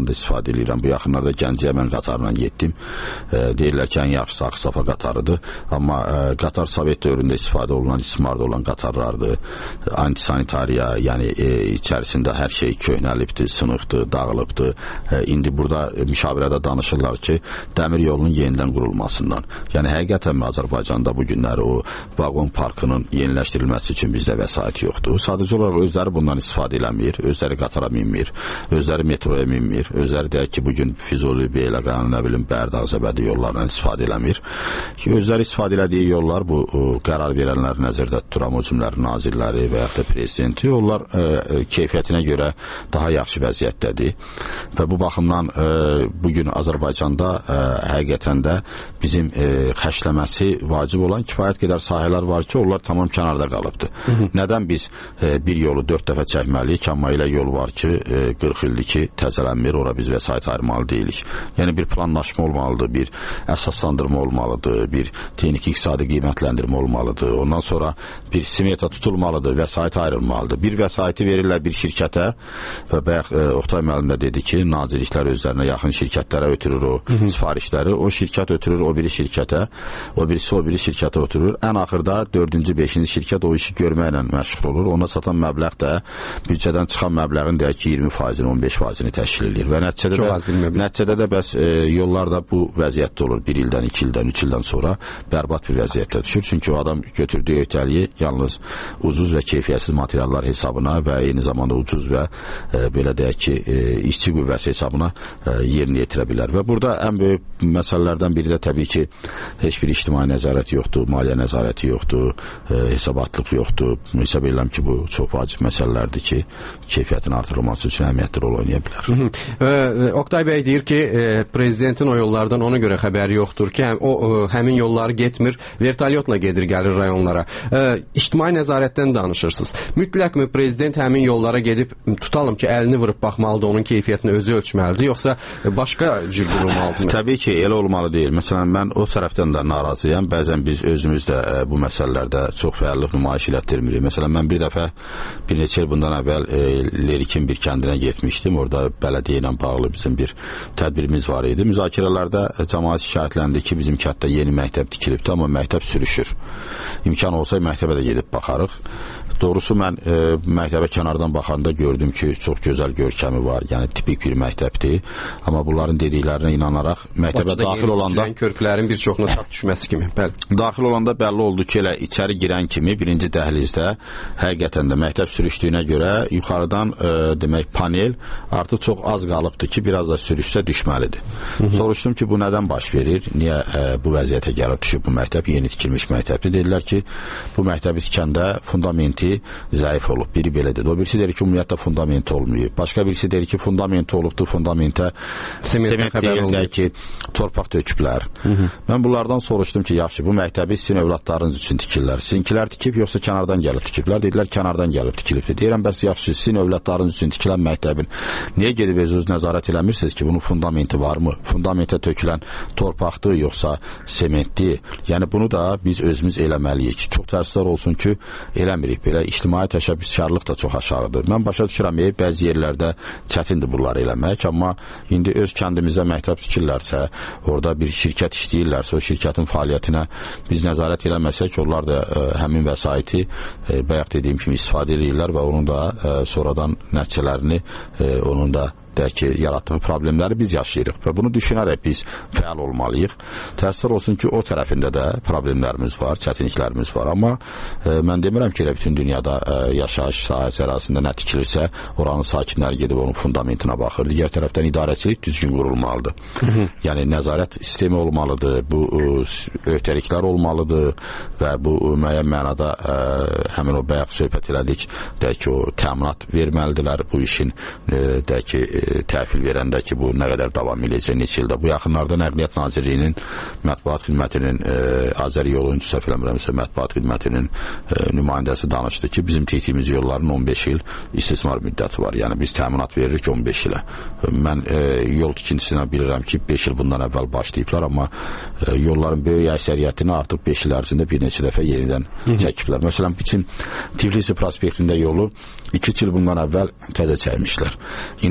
istifadə edirəm. Bu yaxınlarda Gəncəyə mən qatarla getdim. E, deyirlər ki, ən yaxşısı Ağsafa qatarıdır. Amma e, qatar Sovet dövründə istifadə olunan, istismarda olan qatarlardır. Antisanitariya, yəni e, içərisində hər şey köhnəlibdir, sınıqdır, dağılıbdır. E, indi burada müşavirədə danışırlar ki, dəmir yolunun yenidən qurulmasından. Yəni həqiqətən Azərbaycanda bu günləri o vaqon parkının yeniləşdirilməsi üçün bizdə vəsait yoxdur. Sadəcə olaraq özləri bundan istifadə eləmir, özləri qatara minmir, özləri metroya minmir, özləri deyək ki, bugün Füzuli, Beyləqan, nə bilim, Bərdağ, Zəbədi yollarından istifadə eləmir. Ki, özləri istifadə elədiyi yollar bu o, qərar verənlər nəzərdə tuturam, o cümlərin nazirləri və yaxud da prezidenti, onlar e, keyfiyyətinə görə daha yaxşı vəziyyətdədir. Və bu baxımdan e, bugün Azərbaycanda e, həqiqətən də bizim e, xərcləməsi vacib olan kifayət qədər sahələr var ki, onlar tamam kənarda qalıbdır. Hı -hı. Nədən biz e, bir yolu dörd dəfə çəkməliyik, amma elə yol var ki, e, qırx ildir ki, təzələnmir, ora biz vəsait ayırmalı deyilik. Yəni bir planlaşma olmalıdır, bir əsaslandırma olmalıdır, bir texniki iqtisadi qiymətləndirmə olmalıdır. Ondan sonra bir smeta tutulmalıdır, vəsait ayrılmalıdır. Bir vəsaiti verirlər bir şirkətə və bayaq e, Oktay müəllim də dedi ki, nazirliklər özlərinə yaxın şirkətlərə ötürür o Hı -hı. sifarişləri, o şirkət ötürür o biri şirkətə, o birisi o biri şirkətə ötürür. Ən axırda dördüncü, beşinci şirkət o işi görməklə məşğul olur. Ona satan məbləğ də büdcədən çıxan məbləğin deyək ki, iyirmi faizini, on beş faizini təşkil edir. Və nəticədə də, nəticədə də bəs e, yollar da bu vəziyyətdə olur. Bir ildən, iki ildən, üç ildən sonra bərbad bir vəziyyətdə düşür. Çünki o adam götürdüyü öhdəliyi yalnız ucuz və keyfiyyətsiz materiallar hesabına və eyni zamanda ucuz və e, belə deyək ki, e, işçi qüvvəsi hesabına e, yerinə yetirə bilər. Və burada ən böyük məsələlərdən biri də təbii ki, heç bir ictimai nəzarət yoxdur, maliyyə nəzarəti yoxdur, e, hesabatlıq yoxdur. Hesab edirəm ki, bu çox vacib məsələlərdir ki, keyfiyyətin artırılması üçün əhəmiyyətli rol oynaya bilər. Hı -hı. E, Oktay bəy deyir ki, e, prezidentin o yollardan ona görə xəbəri yoxdur ki, həm, o e, həmin yolları getmir, vertolyotla gedir, gəlir rayonlara. E, ictimai nəzarətdən danışırsınız. Mütləqmi prezident həmin yollara gedib, tutalım ki, əlini vurub baxmalıdır, onun keyfiyyətini özü ölçməlidir, yoxsa başqa cür qurulmalıdır? Təbii ki, elə olmalı deyil. Məsələn, mən o tərəfdən də narazıyam. Bəzən biz özümüz də e, bu məsələlərdə çox fəallıq nümayiş elətdirmirik. Məsələn, mən bir dəfə bir neçə il bundan əvvəl e, Lerikin bir kəndinə getmişdim. Orada bələdiyyə ilə bağlı bizim bir tədbirimiz var idi. Müzakirələrdə cəmaət şikayətləndi ki, bizim kənddə yeni məktəb tikilibdir, amma məktəb sürüşür. İmkan olsa məktəbə də gedib baxarıq. Doğrusu mən e, məktəbə kənardan baxanda gördüm ki, çox gözəl görkəmi var. Yəni tipik bir məktəbdir. Amma bunların dediklərinə inanaraq məktəbə Bakıda daxil olanda körpülərin bir çoxuna çat düşməsi kimi. Bəli. Daxil olanda bəlli oldu ki, elə içəri girən kimi birinci dəhlizdə həqiqətən də məktəb sürüşdüyünə görə yuxarıdan e, demək panel artıq çox az qalıbdır ki, biraz da sürüşsə düşməlidir. Hı -hı. Soruşdum ki, bu nədən baş verir? Niyə e, bu vəziyyətə gəlib düşüb bu məktəb? Yeni tikilmiş məktəbdir. Dedilər ki, bu məktəbi tikəndə fundamenti zəif olub. Biri belədir. O birisi deyir ki, ümumiyyətlə fundament olmuyor. Başqa birisi deyir ki, fundament olubdur, fundamentə sement deyirlər ki, torpaq döküblər. Hı -hı. Mən bunlardan soruşdum ki, yaxşı, bu məktəbi sizin övladlarınız üçün tikirlər. Sizinkilər tikib, yoxsa kənardan gəlib tikiblər? Dedilər, kənardan gəlib tikilibdir. Deyirəm, bəs yaxşı, sizin övladlarınız üçün tikilən məktəbin niyə gedib özünüz nəzarət eləmirsiniz ki, bunun fundamenti varmı? Fundamentə tökülən torpaqdır, yoxsa sementdir? Yəni, bunu da biz özümüz eləməliyik. Çox təəssüflər olsun ki, eləmirik. Belə ictimai təşəbbüskarlıq da çox aşağıdır. Mən başa düşürəm, e, bəzi yerlərdə çətindir bunları eləmək, amma indi öz kəndimizə məktəb tikirlərsə, orada bir şirkət işləyirlərsə, o şirkətin fəaliyyətinə biz nəzarət eləməsək, onlar da e, həmin vəsaiti e, bayaq dediyim kimi istifadə edirlər və onun da e, sonradan nəticələrini e, onun da deyək ki, yaratdığı problemləri biz yaşayırıq və bunu düşünərək biz fəal olmalıyıq. Təəssüf olsun ki, o tərəfində də problemlərimiz var, çətinliklərimiz var, amma e, mən demirəm ki, elə bütün dünyada e, yaşayış sahəsi ərazisində nə tikilirsə, oranın sakinləri gedib onun fundamentinə baxır. Digər tərəfdən idarəçilik düzgün qurulmalıdır. Hı -hı. Yəni, nəzarət sistemi olmalıdır, bu öhdəliklər olmalıdır və bu müəyyən mənada e, həmin o bayaq söhbət elədik, deyək ki, o təminat verməlidirlər bu işin, e, deyək ki, təhvil verəndə ki, bu nə qədər davam edəcək, neçə ildə. Bu yaxınlarda Nəqliyyat Nazirliyinin mətbuat xidmətinin e, Azəri yoluncu səhv eləmirəmsə mətbuat xidmətinin e, nümayəndəsi danışdı ki, bizim tikdiyimiz yolların on beş il istismar müddəti var. Yəni biz təminat veririk on beş ilə. Mən e, yol tikintisinə bilirəm ki, beş il bundan əvvəl başlayıblar, amma e, yolların böyük əksəriyyətini artıq beş il ərzində bir neçə dəfə yenidən çəkiblər. Məsələn, bizim Tiflis prospektində yolu iki il bundan əvvəl təzə çəkmişlər. İndi isə Tiflis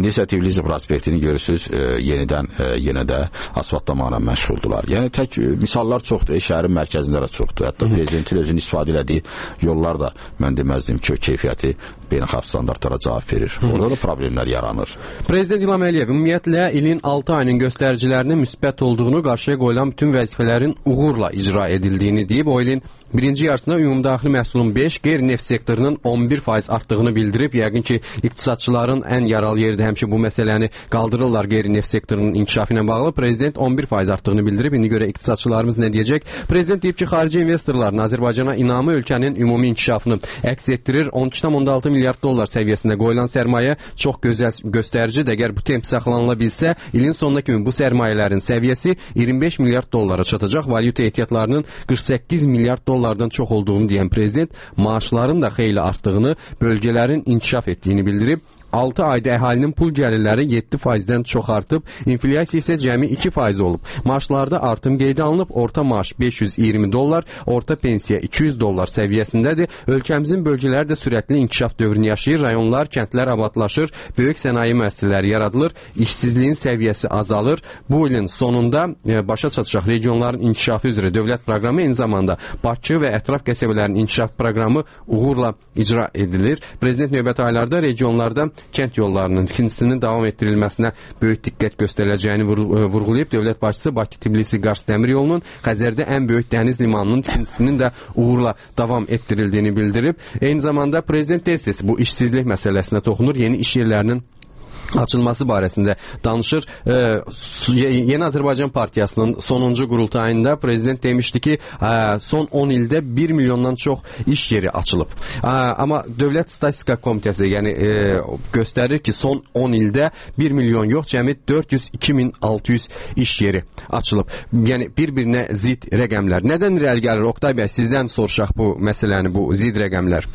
Tbilisi prospektini görürsüz, e, yenidən e, yenə də asfaltlamaqla məşğuldular. Yəni tək e, misallar çoxdur, şəhərin mərkəzində də çoxdur. Hətta prezidentin özünün istifadə elədiyi yollar da mən deməzdim ki, o keyfiyyəti beynəlxalq standartlara cavab verir. Orada da problemlər yaranır. Prezident İlham Əliyev ümumiyyətlə ilin altı ayının göstəricilərinin müsbət olduğunu, qarşıya qoyulan bütün vəzifələrin uğurla icra edildiyini deyib, o ilin birinci yarısında ümumdaxili məhsulun beş, qeyri-neft sektorunun on bir faiz artdığını bildirib. Yəqin ki, iqtisadçıların ən yaralı yeri də həmişə bu məsələni qaldırırlar qeyri-neft sektorunun inkişafı ilə bağlı. Prezident on bir faiz artdığını bildirib. İndi görə iqtisadçılarımız nə deyəcək? Prezident deyib ki, xarici investorların Azərbaycana inamı ölkənin ümumi inkişafını əks etdirir. on iki tam altı milyard dollar səviyyəsində qoyulan sərmayə çox gözəl göstəricidir. Əgər bu temp saxlanıla bilsə, ilin sonuna kimi bu sərmayələrin səviyyəsi iyirmi beş milyard dollara çatacaq. Valyuta ehtiyatlarının qırx səkkiz milyard dollardan çox olduğunu deyən prezident, maaşların da xeyli artdığını, bölgələrin inkişaf etdiyini bildirib. altı ayda əhalinin pul gəlirləri yeddi faizdən çox artıb, inflyasiya isə cəmi iki faiz olub. Maaşlarda artım qeydə alınıb, orta maaş beş yüz iyirmi dollar, orta pensiya iki yüz dollar səviyyəsindədir. Ölkəmizin bölgələri də sürətli inkişaf dövrünü yaşayır, rayonlar, kəndlər abadlaşır, böyük sənaye müəssisələri yaradılır, işsizliyin səviyyəsi azalır. Bu ilin sonunda e, başa çatacaq regionların inkişafı üzrə dövlət proqramı, eyni zamanda Bakı və ətraf qəsəbələrin inkişaf proqramı uğurla icra edilir. Prezident növbəti aylarda regionlarda kənd yollarının tikintisinin davam etdirilməsinə böyük diqqət göstəriləcəyini vurğulayıb. Dövlət başçısı Bakı-Tbilisi-Qars dəmir yolunun, Xəzərdə ən böyük dəniz limanının tikintisinin də uğurla davam etdirildiyini bildirib. Eyni zamanda prezident tez-tez bu işsizlik məsələsinə toxunur, yeni iş yerlərinin açılması barəsində danışır. Ee, Yeni Azərbaycan Partiyasının sonuncu qurultayında prezident demişdi ki, son on ildə bir milyondan çox iş yeri açılıb. Amma Dövlət Statistika Komitəsi yəni e, göstərir ki, son on ildə bir milyon yox, cəmi dörd yüz iki min altı yüz iş yeri açılıb. Yəni bir-birinə zid rəqəmlər. Nədən irəli gəlir? Oqtay bəy, sizdən soruşaq bu məsələni, bu zid rəqəmlər.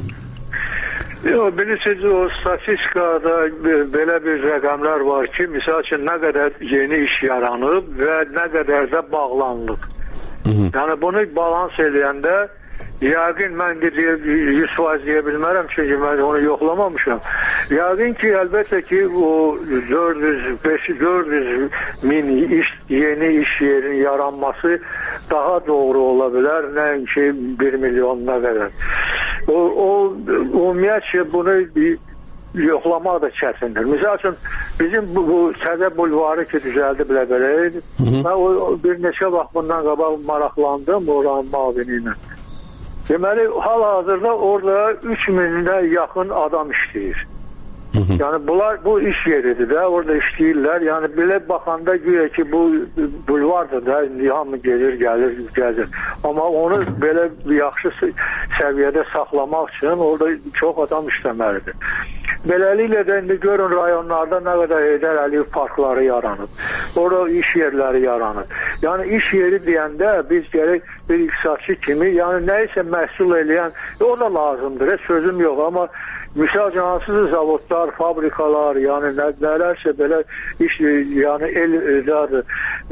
Yox, bilirsiniz, o statistikada belə bir rəqəmlər var ki, misal üçün nə qədər yeni iş yaranıb və nə qədər də bağlanılıb. Yəni bunu balans edəndə yəqin mən yüz faiz deyə bilmərəm, çünki mən onu yoxlamamışam. Yəqin ki, əlbəttə ki, o dörd yüz beş dörd yüz min iş, yeni iş yerinin yaranması daha doğru ola bilər, nəinki bir milyonuna qədər. O, o ümumiyyətcə bunu yoxlamaq da çətindir. Misal üçün, bizim bu, bu Sədə bulvarı ki, düzəldi bilə-belə idi. Mən o, o, bir neçə vaxt bundan qabaq maraqlandım oranın mavini ilə. Deməli, hal-hazırda orada üç minə yaxın adam işləyir. Yəni bunlar bu iş yeridir də, orada işləyirlər. Yəni belə baxanda güya ki, bu bulvardır da, hamı gelir, gəlir, gəzir. Amma onu belə yaxşı səviyyədə saxlamaq üçün orada çox adam işləməlidir. Beləliklə də indi görün rayonlarda nə qədər Heydər Əliyev parkları yaranıb. Orada iş yerləri yaranıb. Yəni iş yeri deyəndə biz gərək bir iqtisadçı kimi, yəni nəyisə məhsul eləyən, o da lazımdır, sözüm yox, amma misal cansız zavodlar, fabrikalar, yəni nə, nələrsə belə iş, yəni el, el,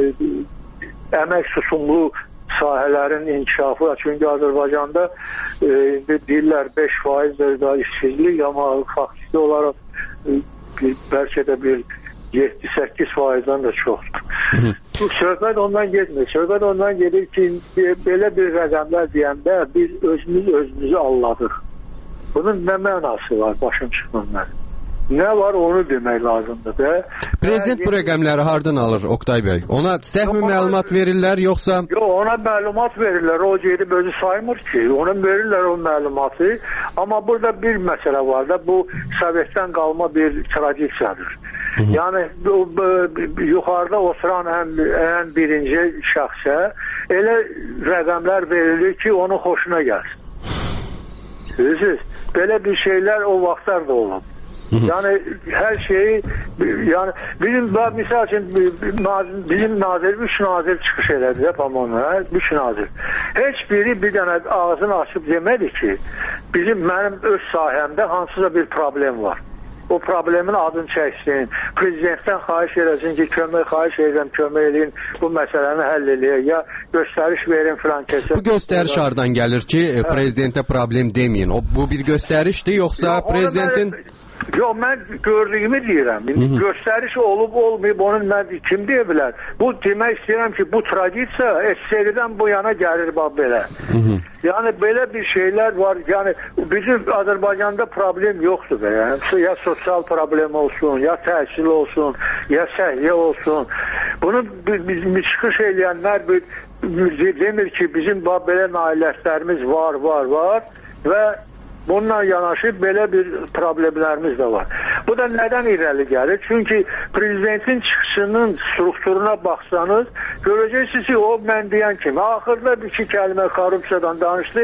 əmək susumlu sahələrin inkişafı, çünki Azərbaycanda e, deyirlər beş faiz da işsizlik, amma faktiki olaraq e, bəlkə də bir yeddi səkkiz faizdən də çoxdur. Söhbət ondan getmir. Söhbət ondan gedir ki, belə bir rəqəmlər deyəndə biz özümüz özümüzü alladıq. Bunun nə mənası var başım çıxmanlar? Nə var onu demək lazımdır da. Prezident bu rəqəmləri hardan alır Oqtay bəy? Ona səhv məlumat verirlər yoxsa? Yox, ona məlumat verirlər. O gedib özü saymır ki. Ona verirlər o məlumatı. Amma burada bir məsələ var da, bu Sovetdən qalma bir tradisiyadır. Hı -hı. Yəni bu, bu, yuxarıda oturan ən, ən birinci şəxsə elə rəqəmlər verilir ki, onun xoşuna gəlsin. Bilirsiniz, belə bir şeylər o vaxtlar da olub. Yəni hər şeyi, yəni bizim misal üçün bizim nazir, üç nazir çıxış elədi də Pamon'a, üç nazir. Heç biri bir dənə ağzını açıb demədi ki, bizim mənim öz sahəmdə hansısa bir problem var. O problemin adını çəksin, prezidentdən xahiş eləsin ki, kömək xahiş edirəm, kömək eləyin, bu məsələni həll eləyək, ya göstəriş verin filan kəsə. Bu göstəriş hardan gəlir ki, hə. Prezidentə problem deməyin? O, bu bir göstərişdir, yoxsa Yo, prezidentin... Yox, mən gördüyümü deyirəm. Göstəriş olub, olmayıb, onun mən kim deyə bilər? Bu, demək istəyirəm ki, bu tradisiya S S R-dən bu yana gəlir bax belə. Yəni, belə bir şeylər var. Yəni, bizim Azərbaycanda problem yoxdur belə. Yəni, ya sosial problem olsun, ya təhsil olsun, ya səhiyyə olsun. Bunu biz çıxış eləyənlər demir ki, bizim bax belə nailiyyətlərimiz var, var, var və bununla yanaşı belə bir problemlərimiz də var. Bu da nədən irəli gəlir? Çünki prezidentin çıxışının strukturuna baxsanız, görəcəksiniz ki, o mən deyən kimi, axırda bir iki kəlmə korrupsiyadan danışdı.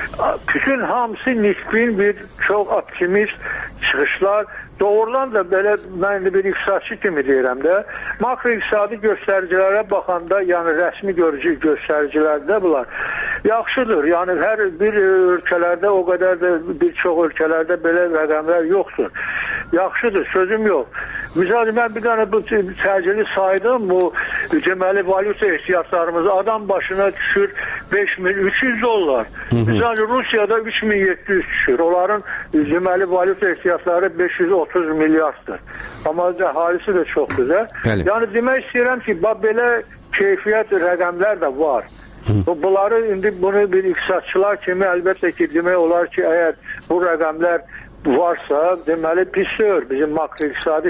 Bütün hamısı nisbin bir çox optimist çıxışlar. Doğrudan da belə, mən bir iqtisadçı kimi deyirəm də, makroiqtisadi göstəricilərə baxanda, yəni rəsmi görücü göstəricilərdə bunlar yaxşıdır. Yəni hər bir ölkələrdə o qədər də bir çox ölkələrdə belə rəqəmlər yoxdur. Yaxşıdır, sözüm yox. Misal, mən bir dənə bu təcili saydım, bu deməli valyuta ehtiyatlarımız adam başına düşür beş min üç yüz dollar. Misal, Rusiyada üç min yeddi yüz düşür. Onların deməli valyuta ehtiyatları beş yüz otuz milyarddır. Amma əhalisi də çoxdur da. Yəni demək istəyirəm ki, belə keyfiyyət rəqəmlər də var. Bunları indi bunu bir iqtisadçılar kimi əlbəttə ki, demək olar ki, əgər bu rəqəmlər varsa, deməli pisdir. Bizim makroiqtisadi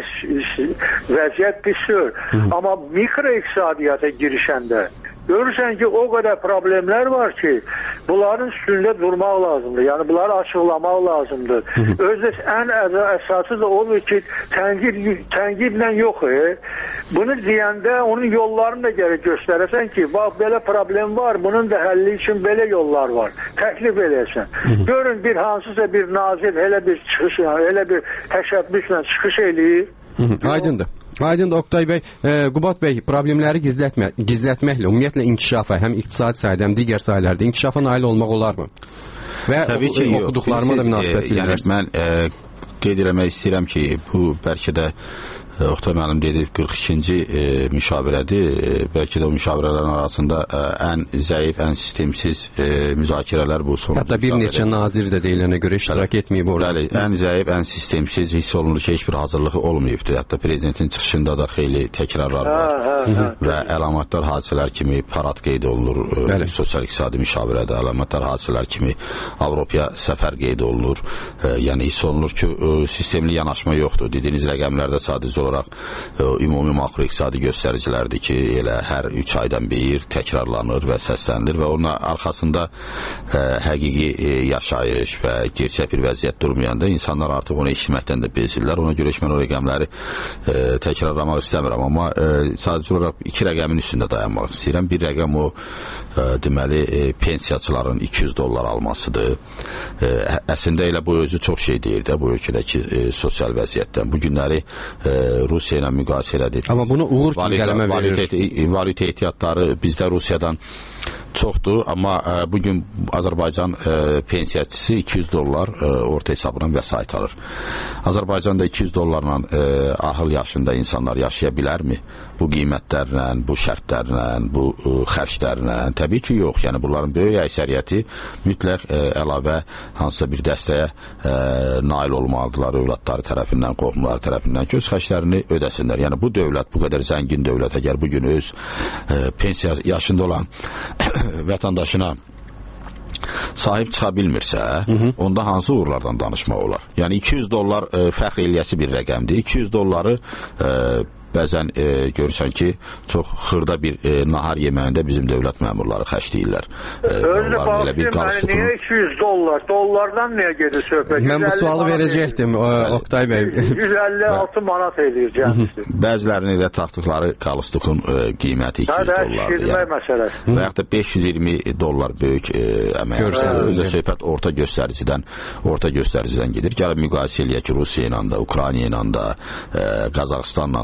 vəziyyət pisdir. Amma mikroiqtisadiyyata girişəndə görürsən ki, o qədər problemlər var ki, bunların üstündə durmaq lazımdır. Yəni, bunları açıqlamaq lazımdır. Özdə ən əsası da odur ki, tənqid, tənqidlə yox. E. Bunu deyəndə onun yollarını da gərək göstərəsən ki, bax, belə problem var, bunun da həlli üçün belə yollar var. Təklif eləyəsən. Görün, bir hansısa bir nazir elə bir çıxış, elə bir təşəbbüslə çıxış eləyir. Aydındır. Aydındır Oktay bəy, e, Qubat bəy, problemləri gizlətmə, gizlətməklə ümumiyyətlə inkişafa, həm iqtisadi sahədə, həm digər sahələrdə inkişafa nail olmaq olarmı? Və Təbii ki, o, oxuduqlarıma da münasibət bildirirsən. Yəni, mən e, qeyd eləmək istəyirəm ki, bu bəlkə də Oktay müəllim dedi qırx ikinci e, müşavirədir. E, bəlkə də o müşavirələrin arasında e, ən zəif, ən sistemsiz e, müzakirələr bu son. Hətta bir neçə nazir də deyilənə görə iştirak etməyib orada. Bəli, ən zəif, ən sistemsiz hiss olunur ki, heç bir hazırlığı olmayıbdır. Hətta prezidentin çıxışında da xeyli təkrarlar var. Və əlamətdar hadisələr kimi parad qeyd olunur. E, sosial-iqtisadi müşavirədə əlamətdar hadisələr kimi Avropaya səfər qeyd olunur. E, yəni hiss olunur ki, e, sistemli yanaşma yoxdur. Dediyiniz rəqəmlərdə sadəcə olaraq e, ümumi makroiqtisadi göstəricilərdir ki, elə hər üç aydan bir təkrarlanır və səslənilir və onun arxasında e, həqiqi e, yaşayış və gerçək bir vəziyyət durmayanda insanlar artıq onu eşitməkdən də bezirlər. Ona görə mən o rəqəmləri e, təkrarlamaq istəmirəm, amma e, sadəcə olaraq iki rəqəmin üstündə dayanmaq istəyirəm. Bir rəqəm o e, deməli e, pensiyaçıların iki yüz dollar almasıdır. E, əslində elə bu özü çox şey deyir də bu ölkədəki e, sosial vəziyyətdən. Bu günləri e, Rusiya ilə müqayisə elədik. Amma bunu uğur kimi qələmə verir. Valyuta ehtiyatları bizdə Rusiyadan çoxdur, amma ə, bugün Azərbaycan ə, pensiyaçısı iki yüz dollar ə, orta hesabla vəsait alır. Azərbaycanda iki yüz dollarla ə, ahıl yaşında insanlar yaşaya bilərmi? Bu qiymətlərlə, bu şərtlərlə, bu ə, xərclərlə? Təbii ki, yox. Yəni bunların böyük əksəriyyəti mütləq ə, əlavə hansısa bir dəstəyə ə, nail olmalıdırlar övladları tərəfindən, qohumları tərəfindən ki, öz xərclərini ödəsinlər. Yəni bu dövlət, bu qədər zəngin dövlət əgər bugün öz ə, pensiya yaşında olan vətəndaşına sahib çıxa bilmirsə, hı -hı. onda hansı uğurlardan danışmaq olar? Yəni iki yüz dollar e, fəxr eləyəsi bir rəqəmdir. iki yüz dolları e, bəzən e, görürsən ki, çox xırda bir e, nahar yeməyində bizim dövlət məmurları xərcləyirlər. E, Özü baxsın, niyə iki yüz dollar? Dollardan niyə gedir söhbət? Mən bu sualı verəcəkdim, Oktay bəy. yüz əlli altı manat edir cəmisi. Bəzilərinin də taxtıqları qalstukun e, qiyməti iki yüz dollardır. Yəni. Və yaxud da beş yüz iyirmi dollar böyük e, əmək. Özü söhbət orta göstəricidən, orta göstəricidən gedir. Gəlib müqayisə eləyək ki, Rusiya ilə də, Ukrayna ilə də, e, Qazaxıstanla da hər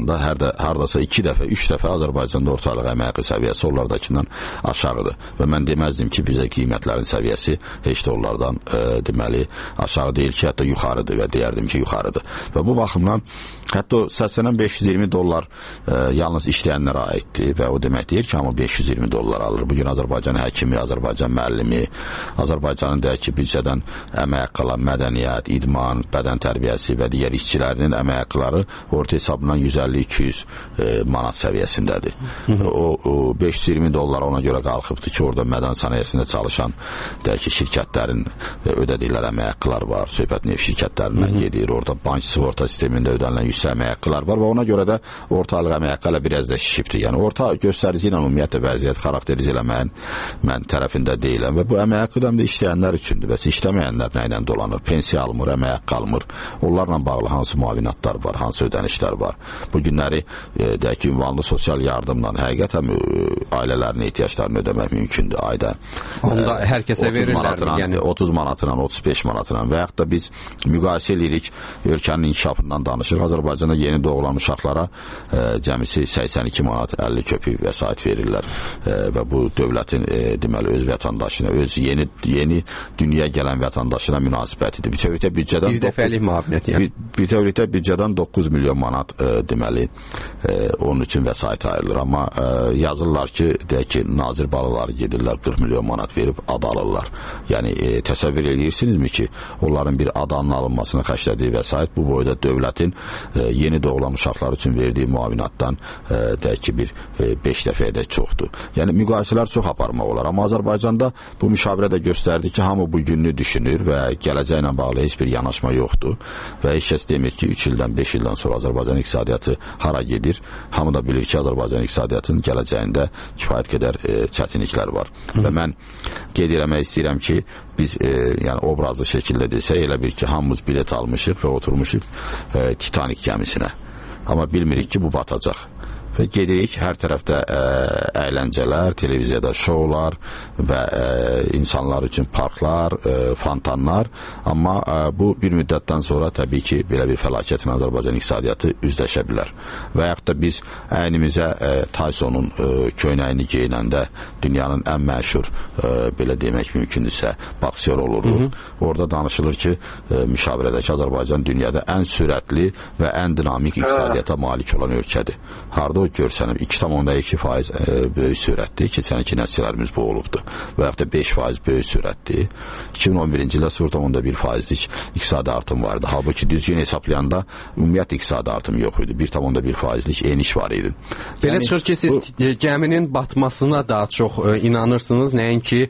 də hardasa iki dəfə, üç dəfə Azərbaycanda ortalıq əmək haqqı səviyyəsi onlardakindən aşağıdır. Və mən deməzdim ki, bizə qiymətlərin səviyyəsi heç də onlardan e, deməli aşağı deyil ki, hətta yuxarıdır və deyərdim ki, yuxarıdır. Və bu baxımdan hətta səslənən beş yüz iyirmi dollar e, yalnız işləyənlərə aiddir və o demək deyir ki, amma beş yüz iyirmi dollar alır. Bugün Azərbaycan həkimi, Azərbaycan müəllimi, Azərbaycanın deyək ki, büdcədən əmək haqqılar, mədəniyyət, idman, bədən tərbiyəsi və digər işçilərinin əmək haqqıları orta hesabından yüz əlli iki yüz e, manat səviyyəsindədir. O, o beş yüz iyirmi dollar ona görə qalxıbdır ki, orada mədən sənayesində çalışan deyək ki, şirkətlərin e, ödədikləri əmək haqqılar var. Söhbət neft şirkətlərindən gedir. Orada bank sığorta sistemində ödənilən yüksək əmək haqqılar var və ona görə də ortalıq əmək haqqı ilə biraz da şişibdir. Yəni orta göstərici ilə ümumiyyətlə vəziyyət xarakteriz eləməyin mən tərəfində deyiləm və bu əmək haqqı da işləyənlər üçündür. Bəs işləməyənlər nə ilə dolanır? Pensiya almır, əmək haqqı almır. Onlarla bağlı hansı müavinatlar var, hansı ödənişlər var? Bu günləri e, deyək ki, ünvanlı sosial yardımla həqiqətən e, ailələrin ehtiyaclarını ödəmək mümkündür ayda. Onda e, hər kəsə verirlər, yəni otuz manatla, otuz beş manatla və yaxud da biz müqayisə edirik, ölkənin inkişafından danışırıq. Azərbaycanda yeni doğulan uşaqlara e, cəmisi səksən iki manat əlli köpük vəsait verirlər e, və bu dövlətin e, deməli öz vətəndaşına, öz yeni yeni dünyaya gələn vətəndaşına münasibətidir. Bütövlükdə büdcədən bir dəfəlik müavinət, yəni. Bütövlükdə büdcədən doqquz milyon manat e, deməli e, onun üçün vəsait ayrılır. Amma e, yazırlar ki, deyək ki, nazir balaları gedirlər qırx milyon manat verib ad alırlar. Yəni e, təsəvvür edirsinizmi ki, onların bir adanın alınmasına xərclədiyi vəsait bu boyda dövlətin e, yeni doğulan uşaqlar üçün verdiyi müavinatdan e, deyək ki, bir e, beş dəfəyə də çoxdur. Yəni müqayisələr çox aparmaq olar. Amma Azərbaycanda bu müşavirə də göstərdi ki, hamı bu gününü düşünür və gələcəklə bağlı heç bir yanaşma yoxdur və heç kəs demir ki, üç ildən, beş ildən sonra Azərbaycan iqtisadiyyatı hara gedir. Hamı da bilir ki, Azərbaycan iqtisadiyyatının gələcəyində kifayət qədər e, çətinliklər var. Hı. Və mən qeyd eləmək istəyirəm ki, biz e, yəni obrazlı şəkildə desək, elə bir ki, hamımız bilet almışıq və oturmuşuq e, Titanik gəmisinə. Amma bilmirik ki, bu batacaq. Və gedirik, hər tərəfdə ə, əyləncələr, televiziyada şoular və ə, insanlar üçün parklar, ə, fontanlar. Amma ə, bu bir müddətdən sonra təbii ki, belə bir fəlakətin Azərbaycan iqtisadiyyatı üzləşə bilər. Və yaxud da biz əynimizə ə, Tysonun ə, köynəyini geyinəndə dünyanın ən məşhur, ə, belə demək mümkündürsə, boksyor oluruq. Hı -hı. Orada danışılır ki, ə, müşavirədəki Azərbaycan dünyada ən sürətli və ən dinamik iqtisadiyyata malik olan ölkədir. Harda o görsənib iki tam iki faiz e, böyük sürətdir. Keçən iki nəticələrimiz bu olubdur. Və yaxud da beş faiz böyük sürətdir. iki min on birinci ildə sıfır tam bir faizlik iqtisadi artım vardı. Halbuki düzgün hesablayanda ümumiyyətlə iqtisadi artım yox idi. bir tam bir faizlik eniş var idi. Belə yəni, çıxır ki, siz bu, gəminin batmasına daha çox e, inanırsınız. Nəinki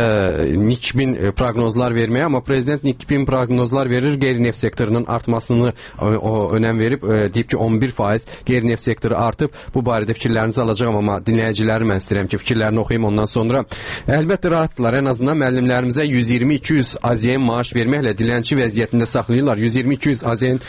e, Nikbin proqnozlar verməyə, amma prezident Nikbin proqnozlar verir, qeyri-neft sektorunun artmasını o, o önəm verib, e, deyib ki, on bir faiz qeyri-neft sektoru artıb. Bu barədə fikirlərinizi alacağam, amma dinləyiciləri mən istəyirəm ki, fikirlərini oxuyum ondan sonra. Əlbəttə rahatdırlar, ən azından müəllimlərimizə yüz iyirmi iki yüz AZN maaş verməklə dilənçi vəziyyətində saxlayırlar. yüz iyirmi iki yüz AZN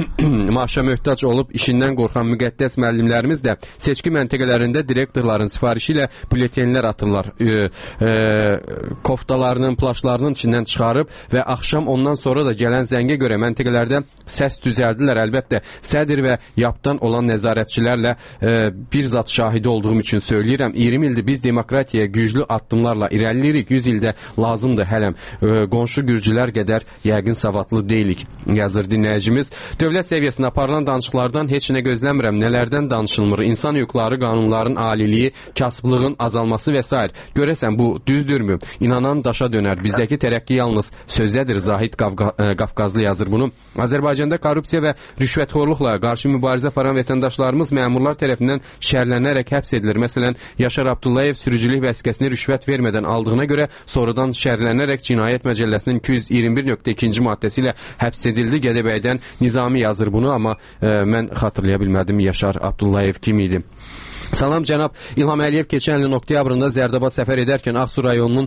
maaşa möhtac olub işindən qorxan müqəddəs müəllimlərimiz də seçki məntəqələrində direktorların sifarişi ilə bülletenlər atırlar. E, e, koftalarının, plaşlarının içindən çıxarıb və axşam ondan sonra da gələn zəngə görə məntəqələrdə səs düzəldilər. Əlbəttə sədr və yapdan olan nəzarətçilərlə e, bir zat şahidi olduğum üçün söyləyirəm. iyirmi ildir biz demokratiyaya güclü addımlarla irəliləyirik. yüz ildə lazımdır hələm. E, qonşu gürcülər qədər yəqin savadlı deyilik, yazır dinləyicimiz. Dövlət səviyyəsində aparılan danışıqlardan heç nə gözləmirəm. Nələrdən danışılmır? İnsan hüquqları, qanunların aliliyi, kasıblığın azalması və s. Görəsən bu düzdürmü? İnanan daşa dönər. Bizdəki tərəqqi yalnız sözdədir. Zahid Qafqa, e, Qafqazlı yazır bunu. Azərbaycanda korrupsiya və rüşvətxorluqla qarşı mübarizə aparan vətəndaşlarımız məmurlar tərəfindən şərlənərək həbs edilir. Məsələn, Yaşar Abdullayev sürücülük vəsiqəsini rüşvət vermədən aldığına görə sonradan şərlənərək Cinayət Məcəlləsinin iki yüz iyirmi bir nöqtə iki maddəsi ilə həbs edildi. Gədəbəydən Nizami yazır bunu, amma e, mən xatırlaya bilmədim Yaşar Abdullayev kim idi. Salam cənab İlham Əliyev keçən ilin oktyabrında Zərdaba səfər edərkən Ağsu rayonunun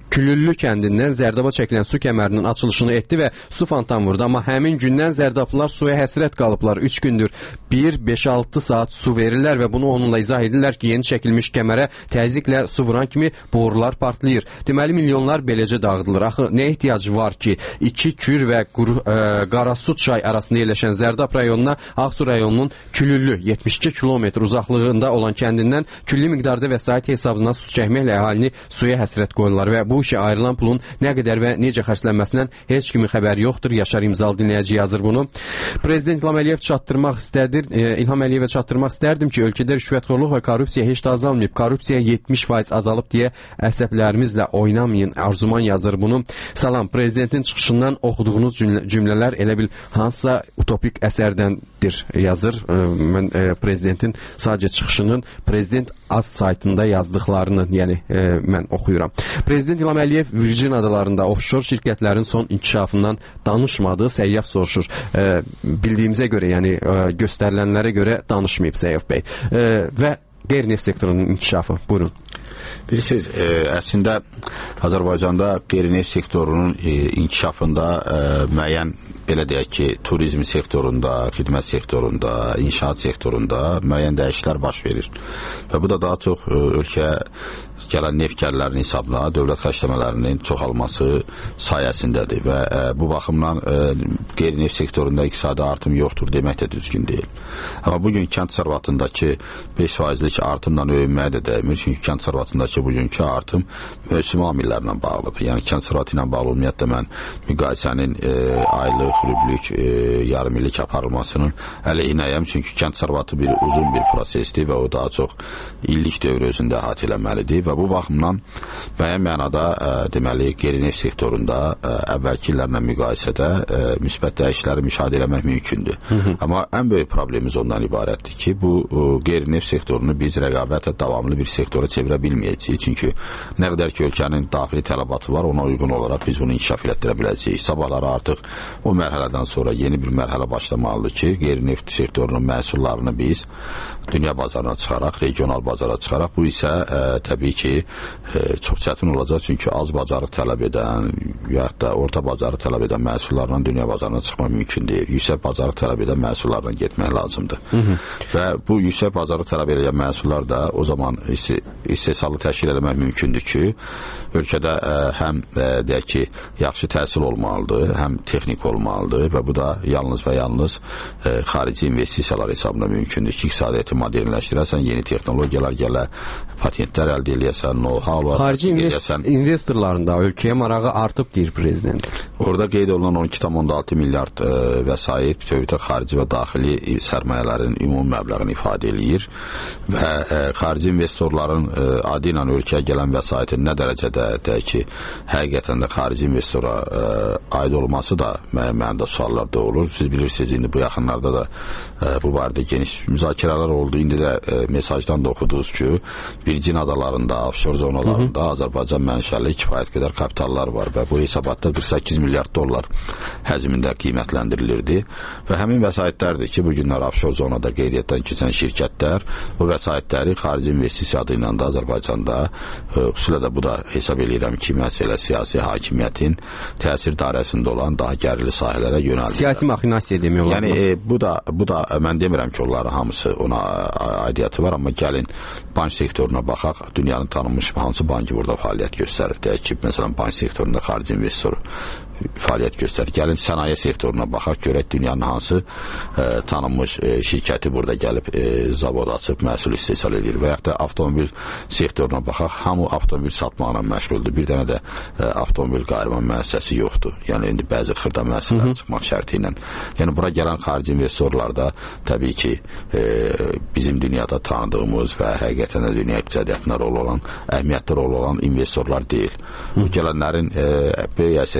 Külüllü kəndindən Zərdaba çəkilən su kəmərinin açılışını etdi və su fontan vurdu. Amma həmin gündən Zərdablılar suya həsrət qalıblar. üç gündür bir beş altı saat su verirlər və bunu onunla izah edirlər ki, yeni çəkilmiş kəmərə təzyiqlə su vuran kimi borular partlayır. Deməli, milyonlar beləcə dağıdılır. Axı, nə ehtiyac var ki, iki Kür və Quru, ə, Qarasu çay arasında yerləşən Zərdab rayonuna Ağsu rayonunun Külüllü yetmiş iki kilometr uzaqlığında olan kəndindən külli miqdarda vəsait hesabına su çəkməklə əhalini suya həsrət qoyurlar və bu işə ayrılan pulun nə qədər və necə xərclənməsindən heç kimin xəbəri yoxdur. Yaşar İmzalı dinləyici yazır bunu. Prezident İlham Əliyev çatdırmaq istədir. E, İlham Əliyevə çatdırmaq istərdim ki, ölkədə rüşvətxorluq və korrupsiya heç də azalmayıb. Korrupsiya yetmiş faiz azalıb deyə əsəblərimizlə oynamayın. Arzuman yazır bunu. Salam, prezidentin çıxışından oxuduğunuz cümlələr elə bil hansısa utopik əsərdəndir yazır. E, mən e, prezidentin sadəcə çıxışının prezident az saytında yazdıqlarını, yəni e, mən oxuyuram. Prezident İlham Əliyev Virgin adalarında offshore şirkətlərin son inkişafından danışmadı. Səyyaf soruşur. E, bildiyimizə görə, yəni e, göstərilənlərə görə danışmayıb Səyyaf bəy. E, və qeyri-neft sektorunun inkişafı. Buyurun. Bilirsiniz, e, əslində Azərbaycanda qeyri-neft sektorunun e, inkişafında e, müəyyən, belə deyək ki, turizm sektorunda, xidmət sektorunda, inşaat sektorunda müəyyən dəyişikliklər baş verir. Və bu da daha çox e, ölkəyə gələn neft gəlirlərinin hesabına dövlət xərcləmələrinin çoxalması sayəsindədir və ə, bu baxımdan ə, qeyri-neft sektorunda iqtisadi artım yoxdur demək də düzgün deyil. Amma bugün kənd sərvatındakı beş faizlik artımla öyünməyə də dəymir, çünki kənd sərvatındakı bugünkü artım mövsüm amillərlə bağlıdır. Yəni kənd sərvatı ilə bağlı ümumiyyətlə mən müqayisənin ə, aylıq, rüblük, ə, yarım illik aparılmasının əleyhinəyəm, çünki kənd sərvatı bir uzun bir prosesdir və o daha çox illik dövrü özündə əhatə eləməlidir və bu baxımdan müəyyən mənada ə, deməli qeyri-neft sektorunda ə, əvvəlki illərlə müqayisədə ə, müsbət dəyişiklikləri müşahidə etmək mümkündür. Hı -hı. Amma ən böyük problemimiz ondan ibarətdir ki, bu qeyri-neft sektorunu biz rəqabətlə davamlı bir sektora çevirə bilməyəcəyik. Çünki nə qədər ki ölkənin daxili tələbatı var, ona uyğun olaraq biz bunu inkişaf etdirə biləcəyik. Sabahları artıq o mərhələdən sonra yeni bir mərhələ başlamalıdır ki, qeyri-neft sektorunun məhsullarını biz dünya bazarına çıxaraq, regional bazara çıxaraq, bu isə ə, təbii ki, e, çox çətin olacaq, çünki az bacarıq tələb edən ya da orta bacarıq tələb edən məhsullarla dünya bazarına çıxmaq mümkün deyil. Yüksək bacarıq tələb edən məhsullarla getmək lazımdır. Hı -hı. Və bu yüksək bacarıq tələb edən məhsullar da o zaman istehsalı təşkil etmək mümkündür ki, ölkədə ə, həm ə, deyək ki, yaxşı təhsil olmalıdır, həm texnik olmalıdır və bu da yalnız və yalnız ə, xarici investisiyalar hesabında mümkündür ki, iqtisadiyyatı modernləşdirəsən, yeni texnologiyalar gələ, patentlər əldə eləyəsən, know-how var. Xarici invest investorların da ölkəyə marağı artıb deyir prezident. Orada qeyd olunan on iki tam altı milyard ə, vəsait bütövlükdə xarici və daxili sərmayələrin ümumi məbləğini ifadə eləyir və ə, xarici investorların ə, adi ilə ölkəyə gələn vəsaitin nə dərəcədə deyək ki, həqiqətən də xarici investora ə, aid olması da mənimdə suallar doğulur. Siz bilirsiniz, indi bu yaxınlarda da ə, bu barədə geniş müzakirələr oldu. İndi də ə, mesajdan da oxudunuz ki, Virgin adalarında, offshore zonalarında Hı -hı. Azərbaycan mənşəli kifayət qədər kapitallar var və bu hesabatda qırx səkkiz milyard dollar həzmində qiymətləndirilirdi və həmin vəsaitlərdir ki, bu günlər offshore zonada qeydiyyatdan keçən şirkətlər bu vəsaitləri xarici investisiya adı ilə də Azərbaycanda, xüsusilə də bu da hesab edirəm ki, məsələ siyasi hakimiyyətin təsir dairəsində olan daha gərili sahələrə yönəldir. Siyasi maxinasiya demək olar. Yəni e, bu da bu da mən demirəm ki, onların hamısı ona aidiyyəti var, amma gəlin bank sektoruna baxaq, dünyanın tanınmış hansı banki burada fəaliyyət göstərir. Deyək ki, məsələn, bank sektorunda xarici investor fəaliyyət göstərir. Gəlin sənaye sektoruna baxaq, görək dünyanın hansı e, tanınmış e, şirkəti burada gəlib e, zavod açıb məhsul istehsal edir və yaxud da avtomobil sektoruna baxaq, hamı avtomobil satmaqla məşğuldur. Bir dənə də e, avtomobil qayırma müəssisəsi yoxdur. Yəni indi bəzi xırda müəssisələr çıxmaq şərti ilə. Yəni bura gələn xarici investorlar da təbii ki, e, bizim dünyada tanıdığımız və həqiqətən də dünya iqtisadiyyatına rol olan, əhəmiyyətli rol olan investorlar deyil. Bu gələnlərin e, böyük əksəriyyəti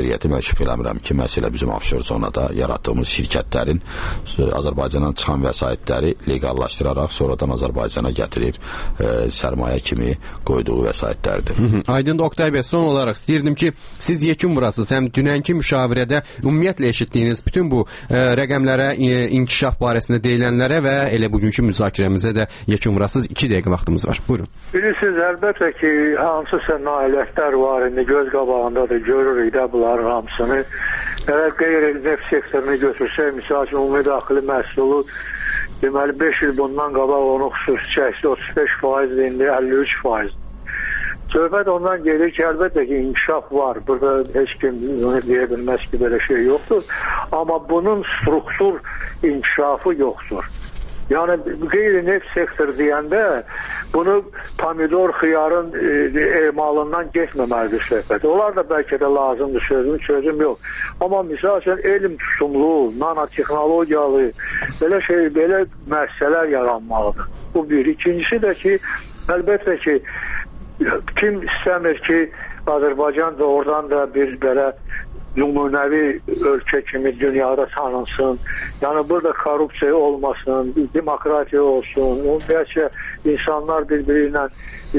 şübhə eləmirəm ki, məsələ bizim offshore zonada yaratdığımız şirkətlərin Azərbaycandan çıxan vəsaitləri legallaşdıraraq sonradan Azərbaycana gətirib e, sərmayə kimi qoyduğu vəsaitlərdir. Aydın Oktay bəy, son olaraq istəyirdim ki, siz yekun vurasınız. Həm dünənki müşavirədə ümumiyyətlə eşitdiyiniz bütün bu e, rəqəmlərə, e, inkişaf barəsində deyilənlərə və elə bugünkü müzakirəmizə də yekun vurasınız. İki dəqiqə vaxtımız var. Buyurun. Bilirsiniz, əlbəttə ki, hansısa nailiyyətlər var, indi göz qabağındadır, görürük də bunların hamısını. Əgər qeyri-neft sektorunu götürsək, misal üçün, ümumi daxili məhsulu deməli beş il bundan qabaq onun xüsusi çəkisi otuz beş faizdir, indi əlli üç faiz. Söhbət ondan gelir ki, əlbəttə ki, inkişaf var. Burada heç kim onu deyə bilməz ki, belə şey yoxdur. Amma bunun struktur inkişafı yoxdur. Yəni, qeyri-neft sektor deyəndə bunu pomidor, xiyarın e, emalından getməməlidir söhbət. Onlar da bəlkə də lazımdır, sözüm, sözüm yox. Amma misal üçün, elm tutumlu, nanotexnologiyalı, belə şey, belə müəssisələr yaranmalıdır. Bu bir. İkincisi də ki, əlbəttə ki, kim istəmir ki, Azərbaycan da oradan da bir belə nümunəvi ölkə kimi dünyada tanınsın. Yəni burada korrupsiya olmasın, demokratiya olsun, ümumiyyətlə insanlar bir-biri ilə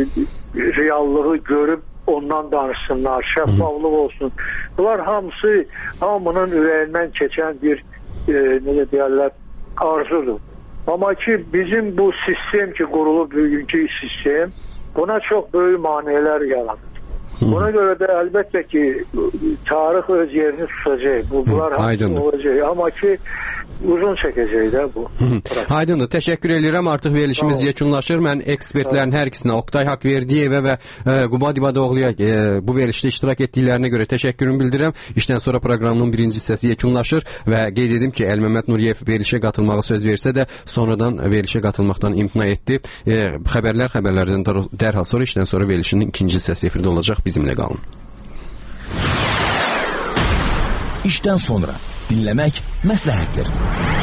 reallığı görüb ondan danışsınlar, şəffaflıq olsun. Bunlar hamısı hamının ürəyindən keçən bir e, necə deyərlər, arzudur. Amma ki bizim bu sistem ki qurulub bugünkü sistem buna çox böyük maneələr yaradır. Buna görə də əlbəttə ki, tarix öz yerini tutacaq. Bu, bunlar hamısı olacaq. Amma ki, uzun çəkəcək də bu. Aydındır. Təşəkkür edirəm. Artıq verilişimiz yekunlaşır. Mən ekspertlərin hər ikisinə, Oktay Haqverdiyevə və e, Qubad İbadoğluya e, bu verilişdə iştirak etdiklərinə görə təşəkkürümü bildirirəm. İşdən sonra proqramın birinci hissəsi yekunlaşır və qeyd edim ki, Əlməmməd Nuriyev verilişə qatılmağa söz versə də sonradan verilişə qatılmaqdan imtina etdi. E, xəbərlər xəbərlərdən dərhal sonra işdən sonra verilişin ikinci hissəsi efirdə olacaq. Bizimlə qalın. İşdən sonra dinləmək məsləhətdir.